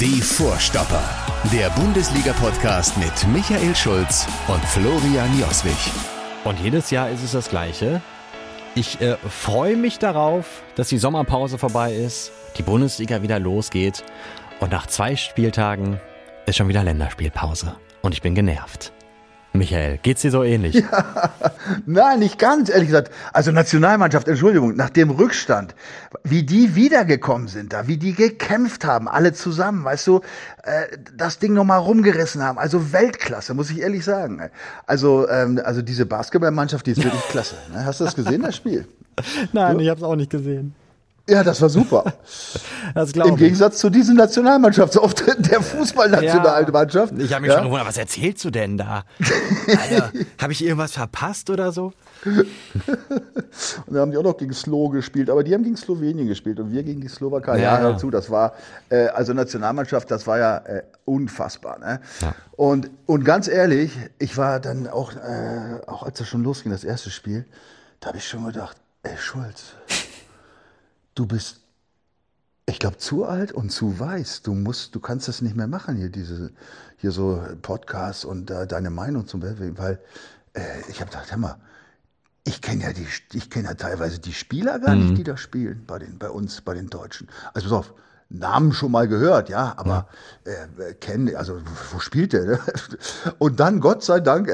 Die Vorstopper. Der Bundesliga-Podcast mit Michael Schulz und Florian Joswig. Und jedes Jahr ist es das Gleiche. Ich freue mich darauf, dass die Sommerpause vorbei ist, die Bundesliga wieder losgeht und nach 2 Spieltagen ist schon wieder Länderspielpause. Und ich bin genervt. Michael, geht's dir so ähnlich? Ja, nein, nicht ganz, ehrlich gesagt. Also Nationalmannschaft, Entschuldigung, nach dem Rückstand, wie die wiedergekommen sind da, wie die gekämpft haben, alle zusammen, weißt du, das Ding nochmal rumgerissen haben. Also Weltklasse, muss ich ehrlich sagen. Also diese Basketballmannschaft, die ist wirklich klasse. Hast du das gesehen, das Spiel? Nein, ich habe es auch nicht gesehen. Ja, das war super. Das glaube ich. Im Gegensatz zu diesem Nationalmannschaftsauftritt der Fußballnationalmannschaft. Ja, ich habe mich schon gewundert, was erzählst du denn da? Alter, habe ich irgendwas verpasst oder so? Und dann haben die auch noch gegen Slo gespielt, aber die haben gegen Slowenien gespielt und wir gegen die Slowakei. Ja, hör zu, das war, also Nationalmannschaft, das war ja unfassbar. Ne? Ja. Und ganz ehrlich, ich war dann auch als das schon losging, das erste Spiel, da habe ich schon gedacht, ey Schulz, du bist, ich glaube, zu alt und zu weiß. Du kannst das nicht mehr machen, hier so Podcasts und deine Meinung zum Beispiel, weil ich habe gedacht, hör mal, ich kenne ja teilweise die Spieler gar nicht, die da spielen bei uns, bei den Deutschen. Also pass auf, Namen schon mal gehört, ja, aber also wo spielt der? Ne? Und dann, Gott sei Dank,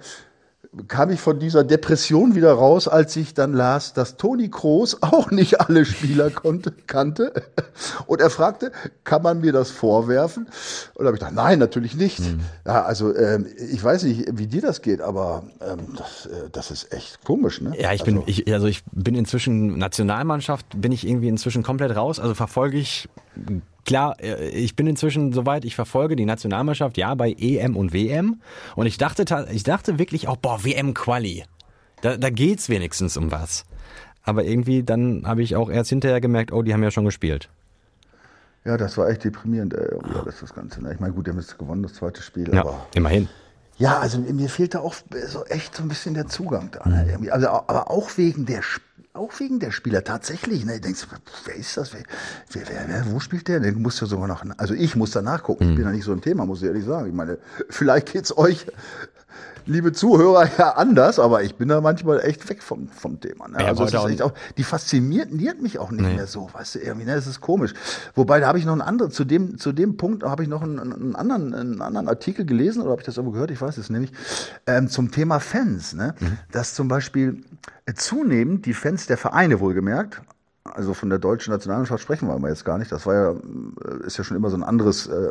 kam ich von dieser Depression wieder raus, als ich dann las, dass Toni Kroos auch nicht alle Spieler kannte. Und er fragte, kann man mir das vorwerfen? Und da habe ich gedacht, nein, natürlich nicht. Ja, also ich weiß nicht, wie dir das geht, aber das ist echt komisch, ne? Ja, ich bin inzwischen Nationalmannschaft, bin ich irgendwie inzwischen komplett raus. Also verfolge ich. Klar, ich bin inzwischen soweit, ich verfolge die Nationalmannschaft, ja, bei EM und WM. Und ich dachte wirklich auch, WM-Quali. Da geht's wenigstens um was. Aber irgendwie, dann habe ich auch erst hinterher gemerkt, die haben ja schon gespielt. Ja, das war echt deprimierend, das Ganze. Ne? Ich meine, gut, die haben jetzt gewonnen, das zweite Spiel. Ja, aber immerhin. Ja, also mir fehlt da auch so echt so ein bisschen der Zugang da. Ne? Also, aber auch wegen der Spieler tatsächlich. Ne? Du denkst, wer ist das? Wer, wo spielt der? Du musst ja sogar noch, also ich muss da nachgucken. Ich bin ja nicht so ein Thema, muss ich ehrlich sagen. Ich meine, vielleicht geht's euch, liebe Zuhörer, ja anders, aber ich bin da manchmal echt weg vom Thema. Ne? Ja, also es ist echt auch, die fasziniert mich auch nicht mehr so, weißt du, irgendwie, ne? Das ist komisch. Wobei, da habe ich noch einen anderen, zu dem Punkt habe ich noch einen anderen Artikel gelesen, oder habe ich das irgendwo gehört, ich weiß es nämlich, zum Thema Fans, ne? Dass zum Beispiel zunehmend die Fans der Vereine, wohlgemerkt, also von der deutschen Nationalmannschaft sprechen wir aber jetzt gar nicht. Das ist ja schon immer so eine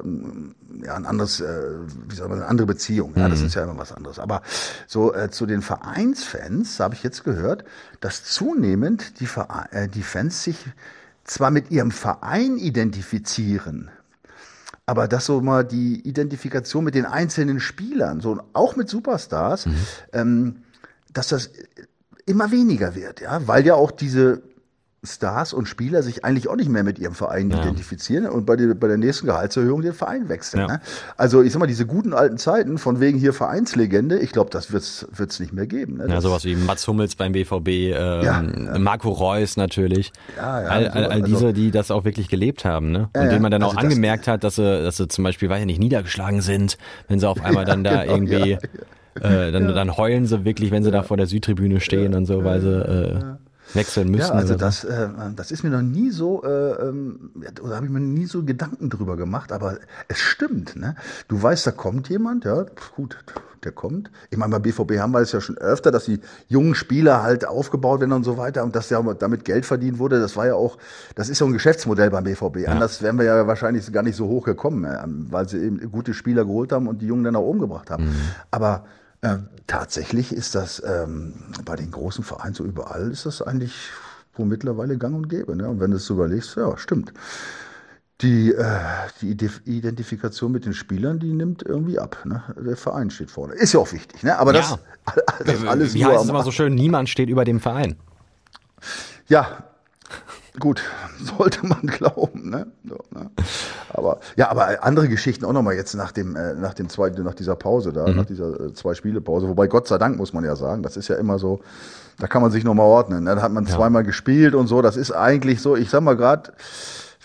andere Beziehung. Ja, das ist ja immer was anderes. Aber so zu den Vereinsfans habe ich jetzt gehört, dass zunehmend die Fans sich zwar mit ihrem Verein identifizieren, aber dass so mal die Identifikation mit den einzelnen Spielern, so auch mit Superstars, dass das immer weniger wird, ja, weil ja auch diese Stars und Spieler sich eigentlich auch nicht mehr mit ihrem Verein identifizieren und bei der nächsten Gehaltserhöhung den Verein wechseln. Ja. Ne? Also ich sag mal, diese guten alten Zeiten von wegen hier Vereinslegende, ich glaube, das wird's nicht mehr geben. Ne? Ja, sowas wie Mats Hummels beim BVB, Marco Reus natürlich. All diese, die das auch wirklich gelebt haben, ne? Und denen man dann auch angemerkt hat, dass sie zum Beispiel, weiß ich nicht, niedergeschlagen sind, wenn sie auf einmal dann da irgendwie dann heulen sie wirklich, wenn sie da vor der Südtribüne stehen und so, weil sie wechseln müssen. Ja, also das ist mir noch nie so, oder habe ich mir nie so Gedanken drüber gemacht, aber es stimmt, ne? Du weißt, da kommt jemand, ja, gut, der kommt. Ich meine, bei BVB haben wir es ja schon öfter, dass die jungen Spieler halt aufgebaut werden und so weiter und dass ja damit Geld verdient wurde, das ist ja ein Geschäftsmodell beim BVB. Ja. Anders wären wir ja wahrscheinlich gar nicht so hoch gekommen, weil sie eben gute Spieler geholt haben und die Jungen dann nach oben gebracht haben. Aber tatsächlich ist das bei den großen Vereinen so überall, ist das eigentlich wohl mittlerweile gang und gäbe. Ne? Und wenn du es so überlegst, ja, stimmt. Die Identifikation mit den Spielern, die nimmt irgendwie ab. Ne? Der Verein steht vorne. Ist ja auch wichtig, ne? Aber das alles wie heißt es immer so schön, niemand steht über dem Verein. Ja, gut, sollte man glauben, ne? So, ne? Aber andere Geschichten auch nochmal jetzt nach dieser Pause da, nach dieser 2-Spiele-Pause, wobei Gott sei Dank muss man ja sagen, das ist ja immer so, da kann man sich nochmal ordnen, ne? Da hat man zweimal gespielt und so, das ist eigentlich so, ich sag mal gerade,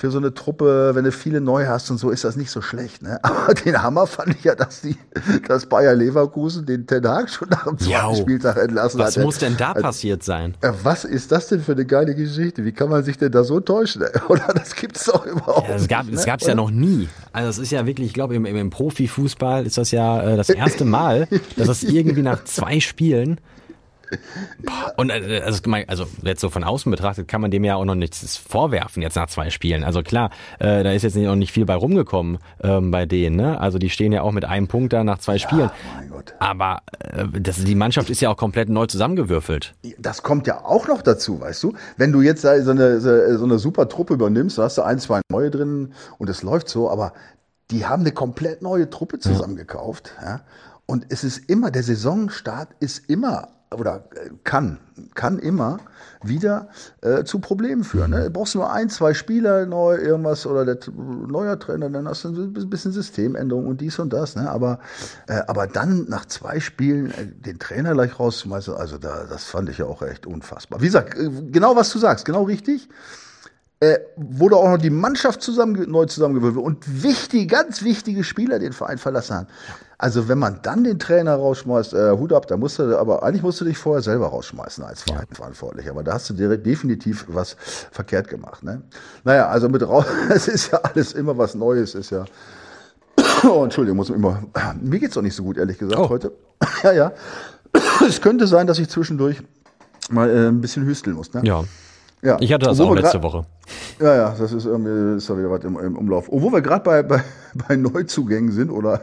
für so eine Truppe, wenn du viele neu hast und so, ist das nicht so schlecht. Ne? Aber den Hammer fand ich ja, dass Bayer Leverkusen den Ten Hag schon nach dem zweiten Spieltag entlassen hat. Was muss denn da passiert sein? Was ist das denn für eine geile Geschichte? Wie kann man sich denn da so täuschen? Oder das gibt es doch überhaupt nicht. Das gab es ja noch nie. Also es ist ja wirklich, ich glaube, im Profifußball ist das ja das erste Mal, dass das irgendwie nach 2 Spielen und also jetzt so von außen betrachtet kann man dem ja auch noch nichts vorwerfen jetzt nach 2 Spielen. Also klar, da ist jetzt noch nicht viel bei rumgekommen bei denen. Ne? Also die stehen ja auch mit 1 Punkt da nach 2 Spielen. Mein Gott. Aber die Mannschaft ist ja auch komplett neu zusammengewürfelt. Das kommt ja auch noch dazu, weißt du. Wenn du jetzt so eine super Truppe übernimmst, da hast du 1, 2 neue drin und es läuft so, aber die haben eine komplett neue Truppe zusammengekauft. Ja? Und es ist immer, der Saisonstart ist immer oder kann immer wieder zu Problemen führen. Ne? Du brauchst nur 1, 2 Spieler neu, irgendwas oder der neuer Trainer, dann hast du ein bisschen Systemänderung und dies und das. Ne? Aber dann nach 2 Spielen den Trainer gleich rauszuschmeißen, also das fand ich ja auch echt unfassbar. Wie gesagt, genau was du sagst, genau richtig. Wurde auch noch die Mannschaft neu zusammengewürfelt und ganz wichtige Spieler den Verein verlassen haben. Also wenn man dann den Trainer rausschmeißt, Hut ab, eigentlich musst du dich vorher selber rausschmeißen als Verantwortlicher. Aber da hast du definitiv was verkehrt gemacht. Ne? Naja, also es ist ja alles immer was Neues, ist ja. Oh, Entschuldigung, mir geht's doch nicht so gut, ehrlich gesagt, heute. Ja. Es könnte sein, dass ich zwischendurch mal ein bisschen hüsteln muss. Ne? Ja. Ja, ich hatte das auch letzte Woche. Ja, das ist irgendwie ist da wieder was im Umlauf. Obwohl wir gerade bei Neuzugängen sind, oder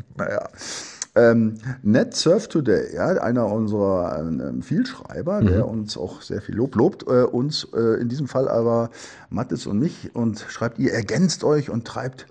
Net Surf Today, ja, einer unserer Vielschreiber, der uns auch sehr viel Lob lobt, uns in diesem Fall aber Mattes und mich und schreibt, ihr ergänzt euch und treibt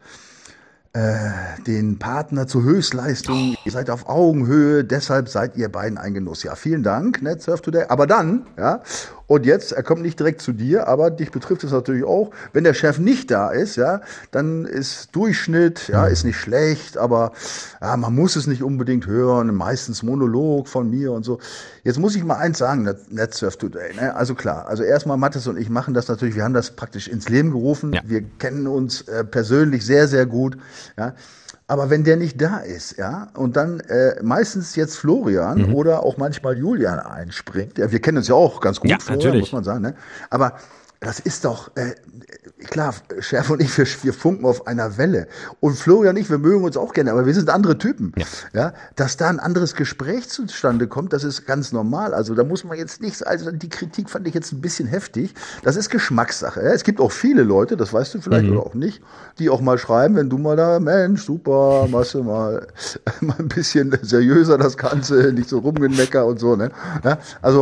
den Partner zur Höchstleistung. Ihr seid auf Augenhöhe, deshalb seid ihr beiden ein Genuss. Ja, vielen Dank, Net Surf Today. Aber dann, und jetzt, er kommt nicht direkt zu dir, aber dich betrifft es natürlich auch, wenn der Chef nicht da ist, dann ist Durchschnitt, ist nicht schlecht, aber man muss es nicht unbedingt hören, meistens Monolog von mir und so. Jetzt muss ich mal eins sagen, Net Surf Today, ne? Also klar, also erstmal Mattes und ich machen das natürlich, wir haben das praktisch ins Leben gerufen, wir kennen uns persönlich sehr, sehr gut, ja. Aber wenn der nicht da ist, und dann meistens jetzt Florian oder auch manchmal Julian einspringt, wir kennen uns ja auch ganz gut, Florian, natürlich. Muss man sagen, ne? Aber das ist doch, klar, Schärf und ich, wir funken auf einer Welle. Und Florian und ich, wir mögen uns auch gerne, aber wir sind andere Typen. Ja, dass da ein anderes Gespräch zustande kommt, das ist ganz normal. Also da muss man jetzt nichts, also die Kritik fand ich jetzt ein bisschen heftig. Das ist Geschmackssache. Ja? Es gibt auch viele Leute, das weißt du vielleicht oder auch nicht, die auch mal schreiben, wenn du mal da, Mensch, super, machst du mal ein bisschen seriöser das Ganze, nicht so rumgemecker und so. Ne? Ja?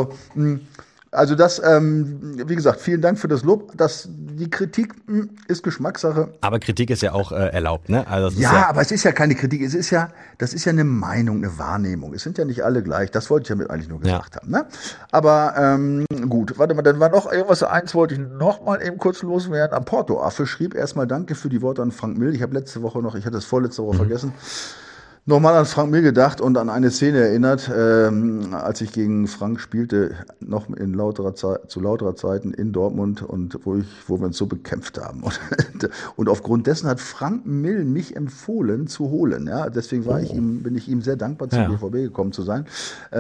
Also das, wie gesagt, vielen Dank für das Lob. Die Kritik ist Geschmackssache. Aber Kritik ist ja auch erlaubt, ne? Also aber es ist ja keine Kritik. Das ist ja eine Meinung, eine Wahrnehmung. Es sind ja nicht alle gleich. Das wollte ich damit eigentlich nur gesagt haben. Ne? Aber gut, warte mal, dann war noch irgendwas. Eins wollte ich noch mal eben kurz loswerden. Am Porto-Affe schrieb erstmal Danke für die Worte an Frank Mill. Ich hatte es vorletzte Woche vergessen. Nochmal an Frank Mill gedacht und an eine Szene erinnert, als ich gegen Frank spielte, noch zu lauterer Zeiten in Dortmund und wo wir uns so bekämpft haben. Und aufgrund dessen hat Frank Mill mich empfohlen zu holen. Ja? Deswegen bin ich ihm sehr dankbar, zum BVB gekommen zu sein.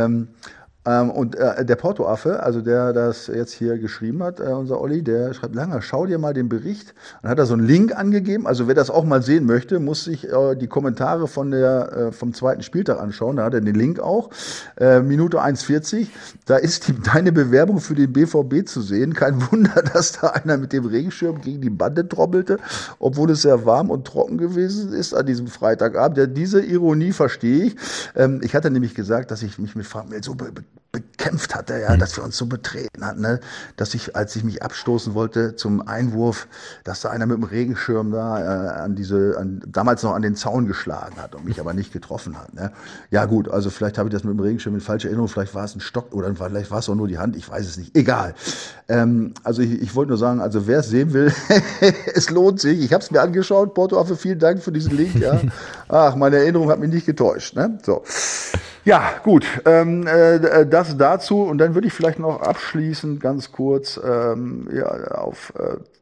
Und der Porto-Affe, also der das jetzt hier geschrieben hat, unser Olli, der schreibt, Langer, schau dir mal den Bericht. Dann hat er so einen Link angegeben. Also wer das auch mal sehen möchte, muss sich die Kommentare vom zweiten Spieltag anschauen. Da hat er den Link auch. Minute 1,40. Da ist deine Bewerbung für den BVB zu sehen. Kein Wunder, dass da einer mit dem Regenschirm gegen die Bande trommelte, obwohl es sehr warm und trocken gewesen ist an diesem Freitagabend. Ja, diese Ironie verstehe ich. Ich hatte nämlich gesagt, dass ich mich mit Frank Mill so bekämpft hatte, dass wir uns so betreten hatten, ne? Dass als ich mich abstoßen wollte zum Einwurf, dass da einer mit dem Regenschirm da damals noch an den Zaun geschlagen hat und mich aber nicht getroffen hat. Ne? Ja gut, also vielleicht habe ich das mit dem Regenschirm in falscher Erinnerung, vielleicht war es ein Stock oder vielleicht war es auch nur die Hand, ich weiß es nicht. Egal. Also ich wollte nur sagen, also wer es sehen will, es lohnt sich. Ich habe es mir angeschaut, Porto-Affe, vielen Dank für diesen Link. Ja. Ach, meine Erinnerung hat mich nicht getäuscht. Ne? So. Ja, gut, das dazu und dann würde ich vielleicht noch abschließend ganz kurz auf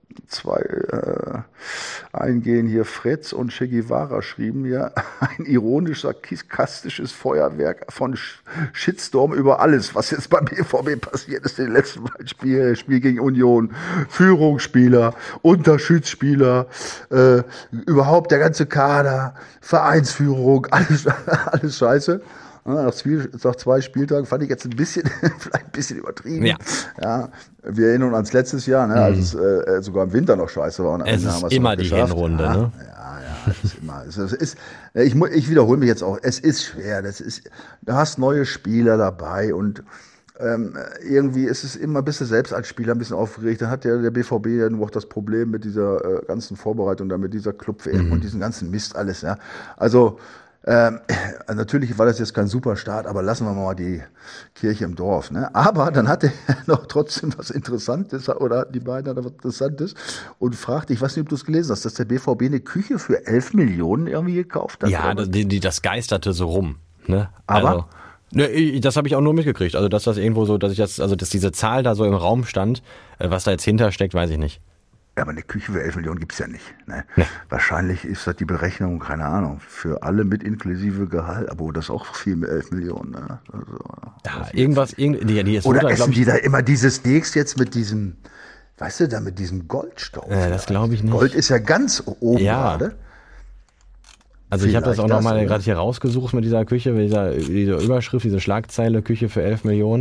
eingehen. Hier Fritz und Che Guevara schrieben mir ein ironisch-sarkastisches Feuerwerk von Shitstorm über alles, was jetzt beim BVB passiert ist in den letzten beiden Spielen. Spiel gegen Union, Führungsspieler, Unterschiedsspieler, überhaupt der ganze Kader, Vereinsführung, alles scheiße. Nach 2 Spieltagen fand ich jetzt vielleicht ein bisschen übertrieben. Ja, wir erinnern uns ans letztes Jahr, ne, als es sogar im Winter noch scheiße war. Und es ist immer die Hinrunde, ne? Ja, es ist immer. Ich wiederhole mich jetzt auch. Es ist schwer. Du hast neue Spieler dabei und irgendwie ist es immer, bist du selbst als Spieler ein bisschen aufgeregt. Dann hat der BVB ja nur auch das Problem mit dieser ganzen Vorbereitung, mit dieser Club-WM und diesen ganzen Mist alles. Ja. Also natürlich war das jetzt kein super Start, aber lassen wir mal die Kirche im Dorf. Ne? Aber dann hatte er noch trotzdem was Interessantes, oder die beiden hatten was Interessantes und fragte, ich weiß nicht, ob du es gelesen hast, dass der BVB eine Küche für 11 Millionen irgendwie gekauft hat. Ja, das geisterte so rum. Ne? Aber? Also, ne, das habe ich auch nur mitgekriegt. Also dass das irgendwo so, dass diese Zahl da so im Raum stand, was da jetzt hintersteckt, weiß ich nicht. Ja, aber eine Küche für 11 Millionen gibt's ja nicht. Ne? Nee. Wahrscheinlich ist das die Berechnung, keine Ahnung, für alle mit inklusive Gehalt, aber das ist auch viel mit 11 Millionen. Ne? Also, ja, die ist oder Mutter, essen die da immer diese Steaks jetzt mit diesem, weißt du, da mit diesem Goldstaub? Das glaube ich nicht. Gold ist ja ganz oben gerade. Also ich habe das auch nochmal gerade hier rausgesucht mit dieser Küche, mit dieser Überschrift, diese Schlagzeile, Küche für 11 Millionen.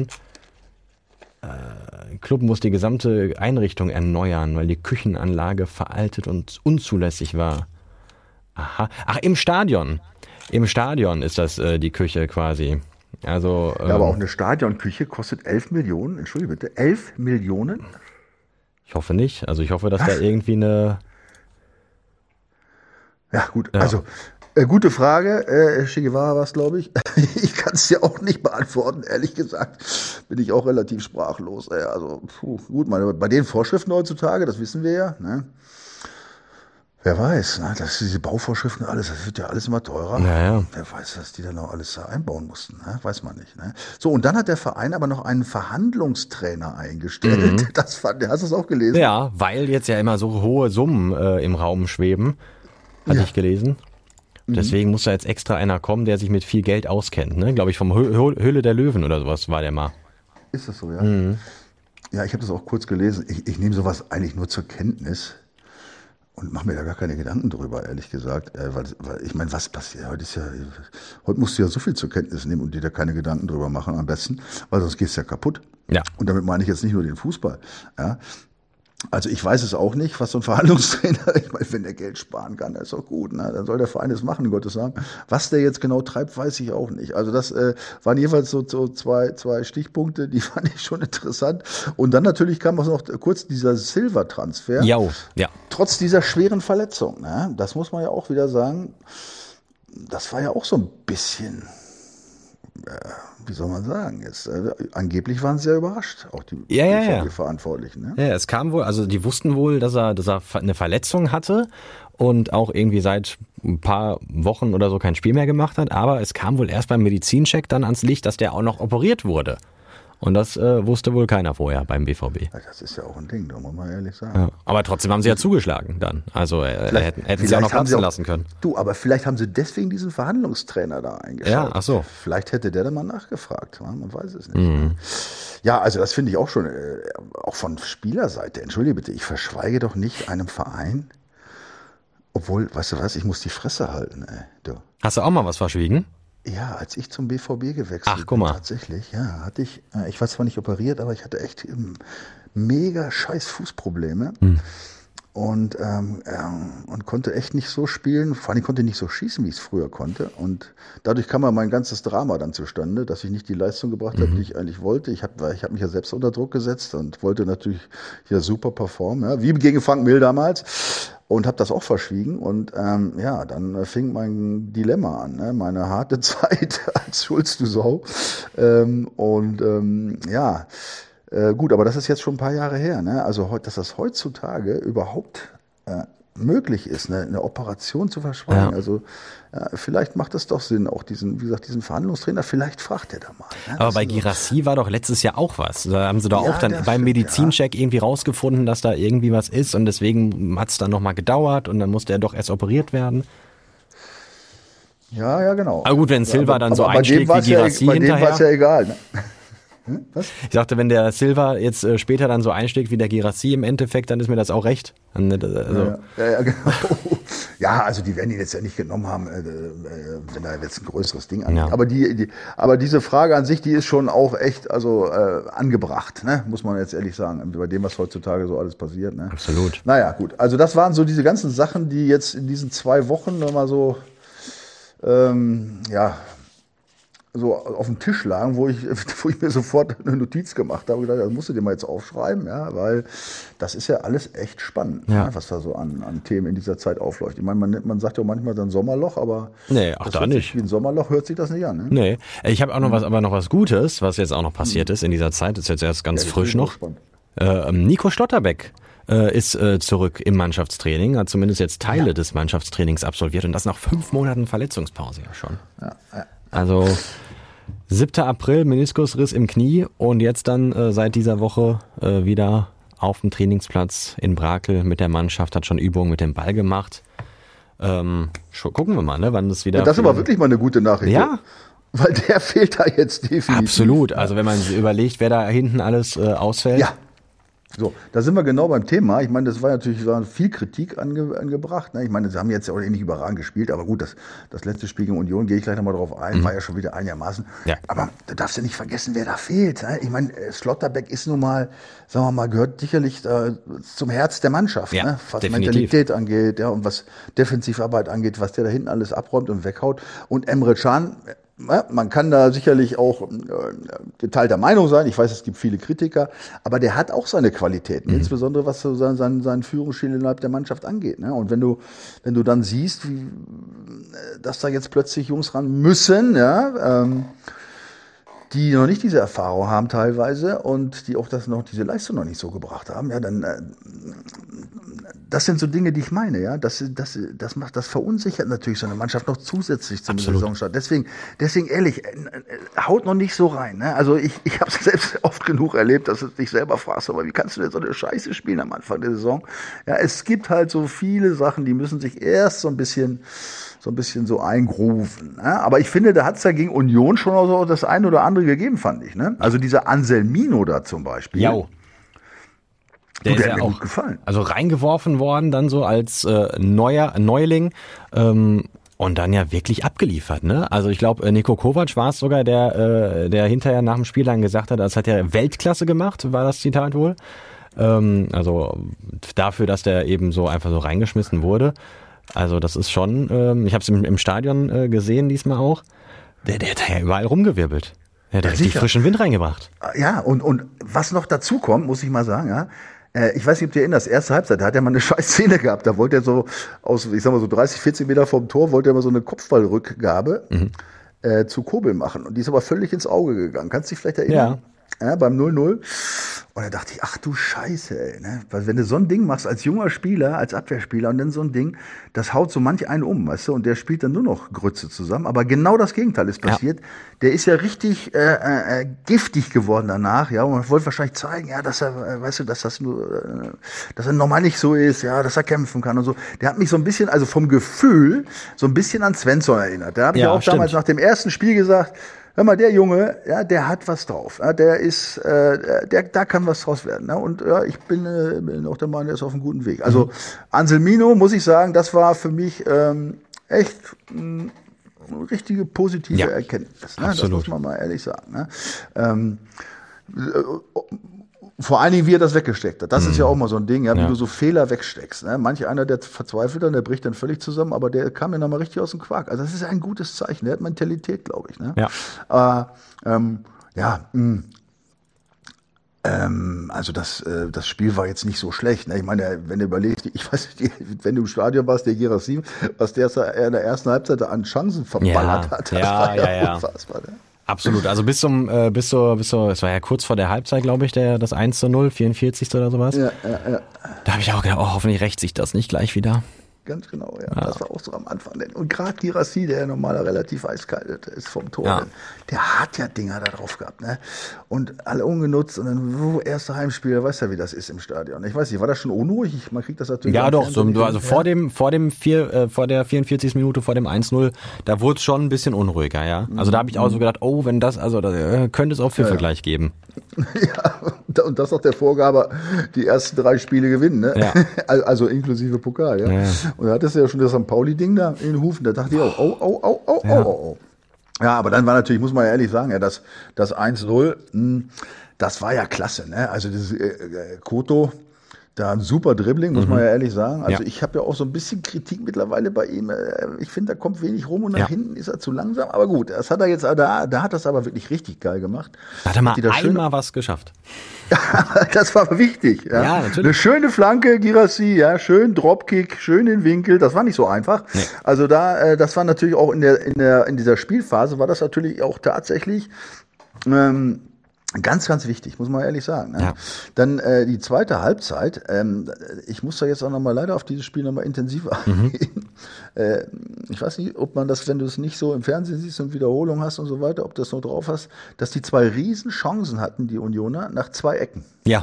Club muss die gesamte Einrichtung erneuern, weil die Küchenanlage veraltet und unzulässig war. Aha. Ach, im Stadion. Im Stadion ist das die Küche quasi. Also, ja, aber auch eine Stadionküche kostet 11 Millionen. Entschuldige bitte, 11 Millionen? Ich hoffe nicht. Also ich hoffe, dass da irgendwie eine... Ja, gut. Ja. Also, gute Frage. Che Guevara war es, glaube ich. Ich kann es dir auch nicht beantworten, ehrlich gesagt. Bin ich auch relativ sprachlos. Also, gut, bei den Vorschriften heutzutage, das wissen wir ja. Ne? Wer weiß, ne? Diese Bauvorschriften, alles, das wird ja alles immer teurer. Ja. Wer weiß, was die da noch alles einbauen mussten. Ne? Weiß man nicht. Ne? So, und dann hat der Verein aber noch einen Verhandlungstrainer eingestellt. Hast du das auch gelesen? Ja, weil jetzt ja immer so hohe Summen im Raum schweben. Hatte ich gelesen. Deswegen muss da jetzt extra einer kommen, der sich mit viel Geld auskennt. Ne? Glaube ich, vom Höhle der Löwen oder sowas war der mal. Ist das so, ja? Ja, ich habe das auch kurz gelesen. Ich nehme sowas eigentlich nur zur Kenntnis und mache mir da gar keine Gedanken drüber, ehrlich gesagt. Weil ich meine, was passiert? Heute musst du ja so viel zur Kenntnis nehmen und dir da keine Gedanken drüber machen am besten, weil sonst gehst du ja kaputt. Ja. Und damit meine ich jetzt nicht nur den Fußball. Ja? Also ich weiß es auch nicht, was so ein Verhandlungstrainer, ich meine, wenn der Geld sparen kann, ist auch gut, ne? Dann soll der Verein es machen, Gottes Namen. Was der jetzt genau treibt, weiß ich auch nicht. Also das waren jeweils so zwei Stichpunkte, die fand ich schon interessant. Und dann natürlich kam auch noch kurz dieser Silva-Transfer. Ja. Trotz dieser schweren Verletzung, ne? Das muss man ja auch wieder sagen, das war ja auch so ein bisschen... wie soll man sagen jetzt? Angeblich waren sie ja überrascht, auch die Verantwortlichen. Ne? Ja, es kam wohl, also die wussten wohl, dass er eine Verletzung hatte und auch irgendwie seit ein paar Wochen oder so kein Spiel mehr gemacht hat, aber es kam wohl erst beim Medizincheck dann ans Licht, dass der auch noch operiert wurde. Und das wusste wohl keiner vorher beim BVB. Ja, das ist ja auch ein Ding, da muss man ehrlich sagen. Ja, aber trotzdem haben sie ja zugeschlagen dann. Also hätten sie auch noch platzen lassen können. Du, aber vielleicht haben sie deswegen diesen Verhandlungstrainer da eingeschaltet. Ja, ach so. Vielleicht hätte der dann mal nachgefragt. Man weiß es nicht. Ja, also das finde ich auch schon, auch von Spielerseite. Entschuldige bitte, ich verschweige doch nicht einem Verein, obwohl, weißt du was, ich muss die Fresse halten. Du. Hast du auch mal was verschwiegen? Ja, als ich zum BVB gewechselt guck mal. tatsächlich, ja, hatte ich war zwar nicht operiert, aber ich hatte echt mega scheiß Fußprobleme und konnte echt nicht so spielen, vor allem konnte nicht so schießen, wie ich es früher konnte, und dadurch kam mein ganzes Drama dann zustande, dass ich nicht die Leistung gebracht habe, die ich eigentlich wollte. Ich hab mich ja selbst unter Druck gesetzt und wollte natürlich hier super performen, ja, wie gegen Frank Mill damals. Und habe das auch verschwiegen und dann fing mein Dilemma an, ne? Meine harte Zeit als Schulz, du Sau. Gut, aber das ist jetzt schon ein paar Jahre her. Ne? Also dass das heutzutage überhaupt möglich ist, eine Operation zu verschweigen. Also vielleicht macht es doch Sinn, auch diesen Verhandlungstrainer, vielleicht fragt er da mal. Ne? Aber bei Girassi war doch letztes Jahr auch was. Da haben sie doch auch dann beim Medizincheck irgendwie rausgefunden, dass da irgendwie was ist und deswegen hat es dann nochmal gedauert und dann musste er doch erst operiert werden. Ja, genau. Aber gut, wenn Silva dann so einschlägt wie Girassi hinterher. Bei dem war es ja egal. Ne? Was? Ich sagte, wenn der Silva jetzt später dann so einschlägt wie der Girassi im Endeffekt, dann ist mir das auch recht. Also. Ja, genau. Ja, also die werden ihn jetzt ja nicht genommen haben, wenn da jetzt ein größeres Ding angeht. Ja. Aber diese Frage an sich, die ist schon auch echt angebracht, ne? Muss man jetzt ehrlich sagen, bei dem, was heutzutage so alles passiert. Ne? Absolut. Naja, gut. Also das waren so diese ganzen Sachen, die jetzt in diesen 2 Wochen nochmal so so auf dem Tisch lagen, wo ich mir sofort eine Notiz gemacht habe und gedacht, das musst du dir mal jetzt aufschreiben, ja, weil das ist ja alles echt spannend, ne, was da so an Themen in dieser Zeit aufläuft. Ich meine, man sagt ja manchmal dann Sommerloch, aber da nicht. Wie ein Sommerloch hört sich das nicht an. Ne? Nee, ich habe auch noch was Gutes, was jetzt auch noch passiert ist in dieser Zeit, das ist jetzt erst ganz frisch noch. Nico Schlotterbeck ist zurück im Mannschaftstraining, hat zumindest jetzt Teile des Mannschaftstrainings absolviert und das nach 5 Monaten Verletzungspause ja schon. Ja. Also 7. April, Meniskusriss im Knie und jetzt dann seit dieser Woche wieder auf dem Trainingsplatz in Brakel mit der Mannschaft, hat schon Übungen mit dem Ball gemacht. Gucken wir mal, ne, wann das wieder... Das ist aber wirklich mal eine gute Nachricht. Ja. Weil der fehlt da jetzt definitiv. Absolut, also wenn man überlegt, wer da hinten alles ausfällt... Ja. So, da sind wir genau beim Thema. Ich meine, das war viel Kritik angebracht. Ne? Ich meine, sie haben jetzt ja auch nicht überragend gespielt, aber gut, das letzte Spiel gegen Union, gehe ich gleich nochmal drauf ein, war ja schon wieder einigermaßen. Ja. Aber da darfst du nicht vergessen, wer da fehlt. Ne? Ich meine, Schlotterbeck ist nun mal, sagen wir mal, gehört sicherlich zum Herz der Mannschaft, ne? Was definitiv. Mentalität angeht, ja, und was Defensivarbeit angeht, was der da hinten alles abräumt und weghaut. Und Emre Can, man kann da sicherlich auch geteilter Meinung sein. Ich weiß, es gibt viele Kritiker, aber der hat auch seine Qualitäten, insbesondere was so seinen Führungsstil innerhalb der Mannschaft angeht. Ne? Und wenn du dann siehst, dass da jetzt plötzlich Jungs ran müssen, ja, die noch nicht diese Erfahrung haben teilweise und die auch diese Leistung noch nicht so gebracht haben, ja, dann das sind so Dinge, die ich meine, ja. Das verunsichert natürlich so eine Mannschaft noch zusätzlich zum Saisonstart. Deswegen ehrlich, haut noch nicht so rein. Ne? Also ich habe es selbst oft genug erlebt, dass du dich selber fragst, aber wie kannst du denn so eine Scheiße spielen am Anfang der Saison? Ja, es gibt halt so viele Sachen, die müssen sich erst so ein bisschen so eingrooven. Ne? Aber ich finde, da hat es ja gegen Union schon auch so das eine oder andere gegeben, fand ich. Ne? Also dieser Anselmino da zum Beispiel. Ja. Der hat ja mir auch gut gefallen. Also reingeworfen worden dann so als Neuling und dann ja wirklich abgeliefert. Ne? Also ich glaube, Niko Kovac war es sogar, der hinterher nach dem Spiel dann gesagt hat, das hat er Weltklasse gemacht, war das Zitat wohl. Also dafür, dass der eben so einfach so reingeschmissen wurde. Also das ist schon, ich habe es im Stadion gesehen diesmal auch, der hat ja überall rumgewirbelt. Der hat richtig frischen Wind reingebracht. Ja, und was noch dazu kommt, muss ich mal sagen, ja, ich weiß nicht, ob du dir erinnerst, erste Halbzeit, da hat er mal eine scheiß Szene gehabt, da wollte er so aus, ich sag mal so 30, 40 Meter vom Tor, wollte er mal so eine Kopfballrückgabe zu Kobel machen und die ist aber völlig ins Auge gegangen. Kannst du dich vielleicht erinnern? Ja, beim 0-0. Und da dachte ich, ach du Scheiße, ey, ne? Weil wenn du so ein Ding machst als junger Spieler, als Abwehrspieler und dann so ein Ding, das haut so manch einen um, weißt du, und der spielt dann nur noch Grütze zusammen. Aber genau das Gegenteil ist passiert. Ja. Der ist ja richtig giftig geworden danach, ja, und man wollte wahrscheinlich zeigen, ja, dass er, weißt du, dass er normal nicht so ist, ja, dass er kämpfen kann und so. Der hat mich so ein bisschen, also vom Gefühl, so ein bisschen an Svensson erinnert. Da habe ich auch damals nach dem ersten Spiel gesagt, hör mal, der Junge, ja, der hat was drauf. Ja, der ist, da kann was draus werden. Ne? Und ja, ich bin auch der Meinung, der ist auf einem guten Weg. Also Anselmino, muss ich sagen, das war für mich echt eine richtige positive Erkenntnis. Ne? Das muss man mal ehrlich sagen. Ne? Vor allen Dingen, wie er das weggesteckt hat. Das ist ja auch mal so ein Ding, ja, wie du so Fehler wegsteckst. Ne? Manch einer, der verzweifelt dann, der bricht dann völlig zusammen, aber der kam ja nochmal richtig aus dem Quark. Also das ist ein gutes Zeichen. Der hat Mentalität, glaube ich. Ne? Ja. Also das Spiel war jetzt nicht so schlecht. Ne? Ich meine, wenn du überlegst, ich weiß nicht, wenn du im Stadion warst, der Girassi, was der in der ersten Halbzeit an Chancen verballert hat, das war unfassbar. Ne? Absolut. Also bis zur, es war ja kurz vor der Halbzeit, glaube ich, das 1:0, 44. oder sowas. Ja. Da habe ich auch gedacht, hoffentlich rächt sich das nicht gleich wieder. Ganz genau, ja. Das war auch so am Anfang. Und gerade Guirassy, der ja normaler relativ eiskalt ist vom Tor, der hat ja Dinger da drauf gehabt, ne? Und alle ungenutzt und dann erste Heimspiel, weißt ja, wie das ist im Stadion. Ich weiß nicht, war das schon unruhig? Man kriegt das natürlich. Ja, doch, also vor der 44. Minute, vor dem 1:0, da wurde es schon ein bisschen unruhiger, ja. Also da habe ich auch so gedacht, wenn das, also da könnte es auch Pfiffe gleich geben. Ja, und das auch der Vorgabe, die ersten 3 Spiele gewinnen, ne? Ja. Also inklusive Pokal, ja. Und da hattest du ja schon das St. Pauli-Ding da in den Hufen, da dachte ich auch, oh. Ja, aber dann war natürlich, muss man ja ehrlich sagen, ja, das 1:0, das war ja klasse, ne? Also das Koto, da ein super Dribbling, muss man ja ehrlich sagen. Also ich habe ja auch so ein bisschen Kritik mittlerweile bei ihm. Ich finde, da kommt wenig rum und nach hinten ist er zu langsam. Aber gut, das hat er jetzt, da hat er es aber wirklich richtig geil gemacht. Da hat er mal einmal was geschafft. Das war wichtig. Ja, natürlich. Eine schöne Flanke, Guirassy, ja, schön Dropkick, schön den Winkel. Das war nicht so einfach. Nee. Also das war natürlich auch in dieser Spielphase, war das natürlich auch tatsächlich ganz, ganz wichtig, muss man ehrlich sagen. Ne? Ja. Dann die zweite Halbzeit. Ich muss da jetzt auch nochmal leider auf dieses Spiel nochmal intensiver eingehen. Ich weiß nicht, ob man das, wenn du es nicht so im Fernsehen siehst und Wiederholung hast und so weiter, ob du das noch drauf hast, dass die 2 riesen Chancen hatten, die Unioner, nach 2 Ecken. Ja.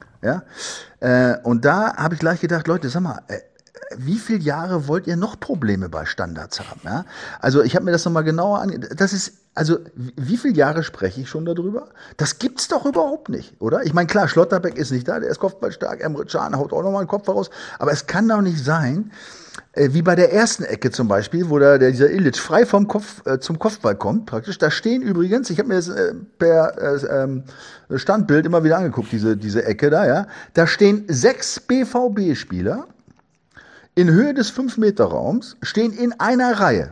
Und da habe ich gleich gedacht, Leute, sag mal, wie viele Jahre wollt ihr noch Probleme bei Standards haben? Ja? Also ich habe mir das nochmal genauer angeschaut. Das ist, also wie viele Jahre spreche ich schon darüber? Das gibt's doch überhaupt nicht, oder? Ich meine, klar, Schlotterbeck ist nicht da, der ist kopfballstark, Emre Can haut auch nochmal einen Kopf raus. Aber es kann doch nicht sein, wie bei der ersten Ecke zum Beispiel, wo dieser Ilic frei vom Kopf zum Kopfball kommt, praktisch. Da stehen übrigens, ich habe mir das per Standbild immer wieder angeguckt, diese Ecke da, ja. Da stehen 6 BVB-Spieler in Höhe des 5-Meter-Raums, stehen in einer Reihe.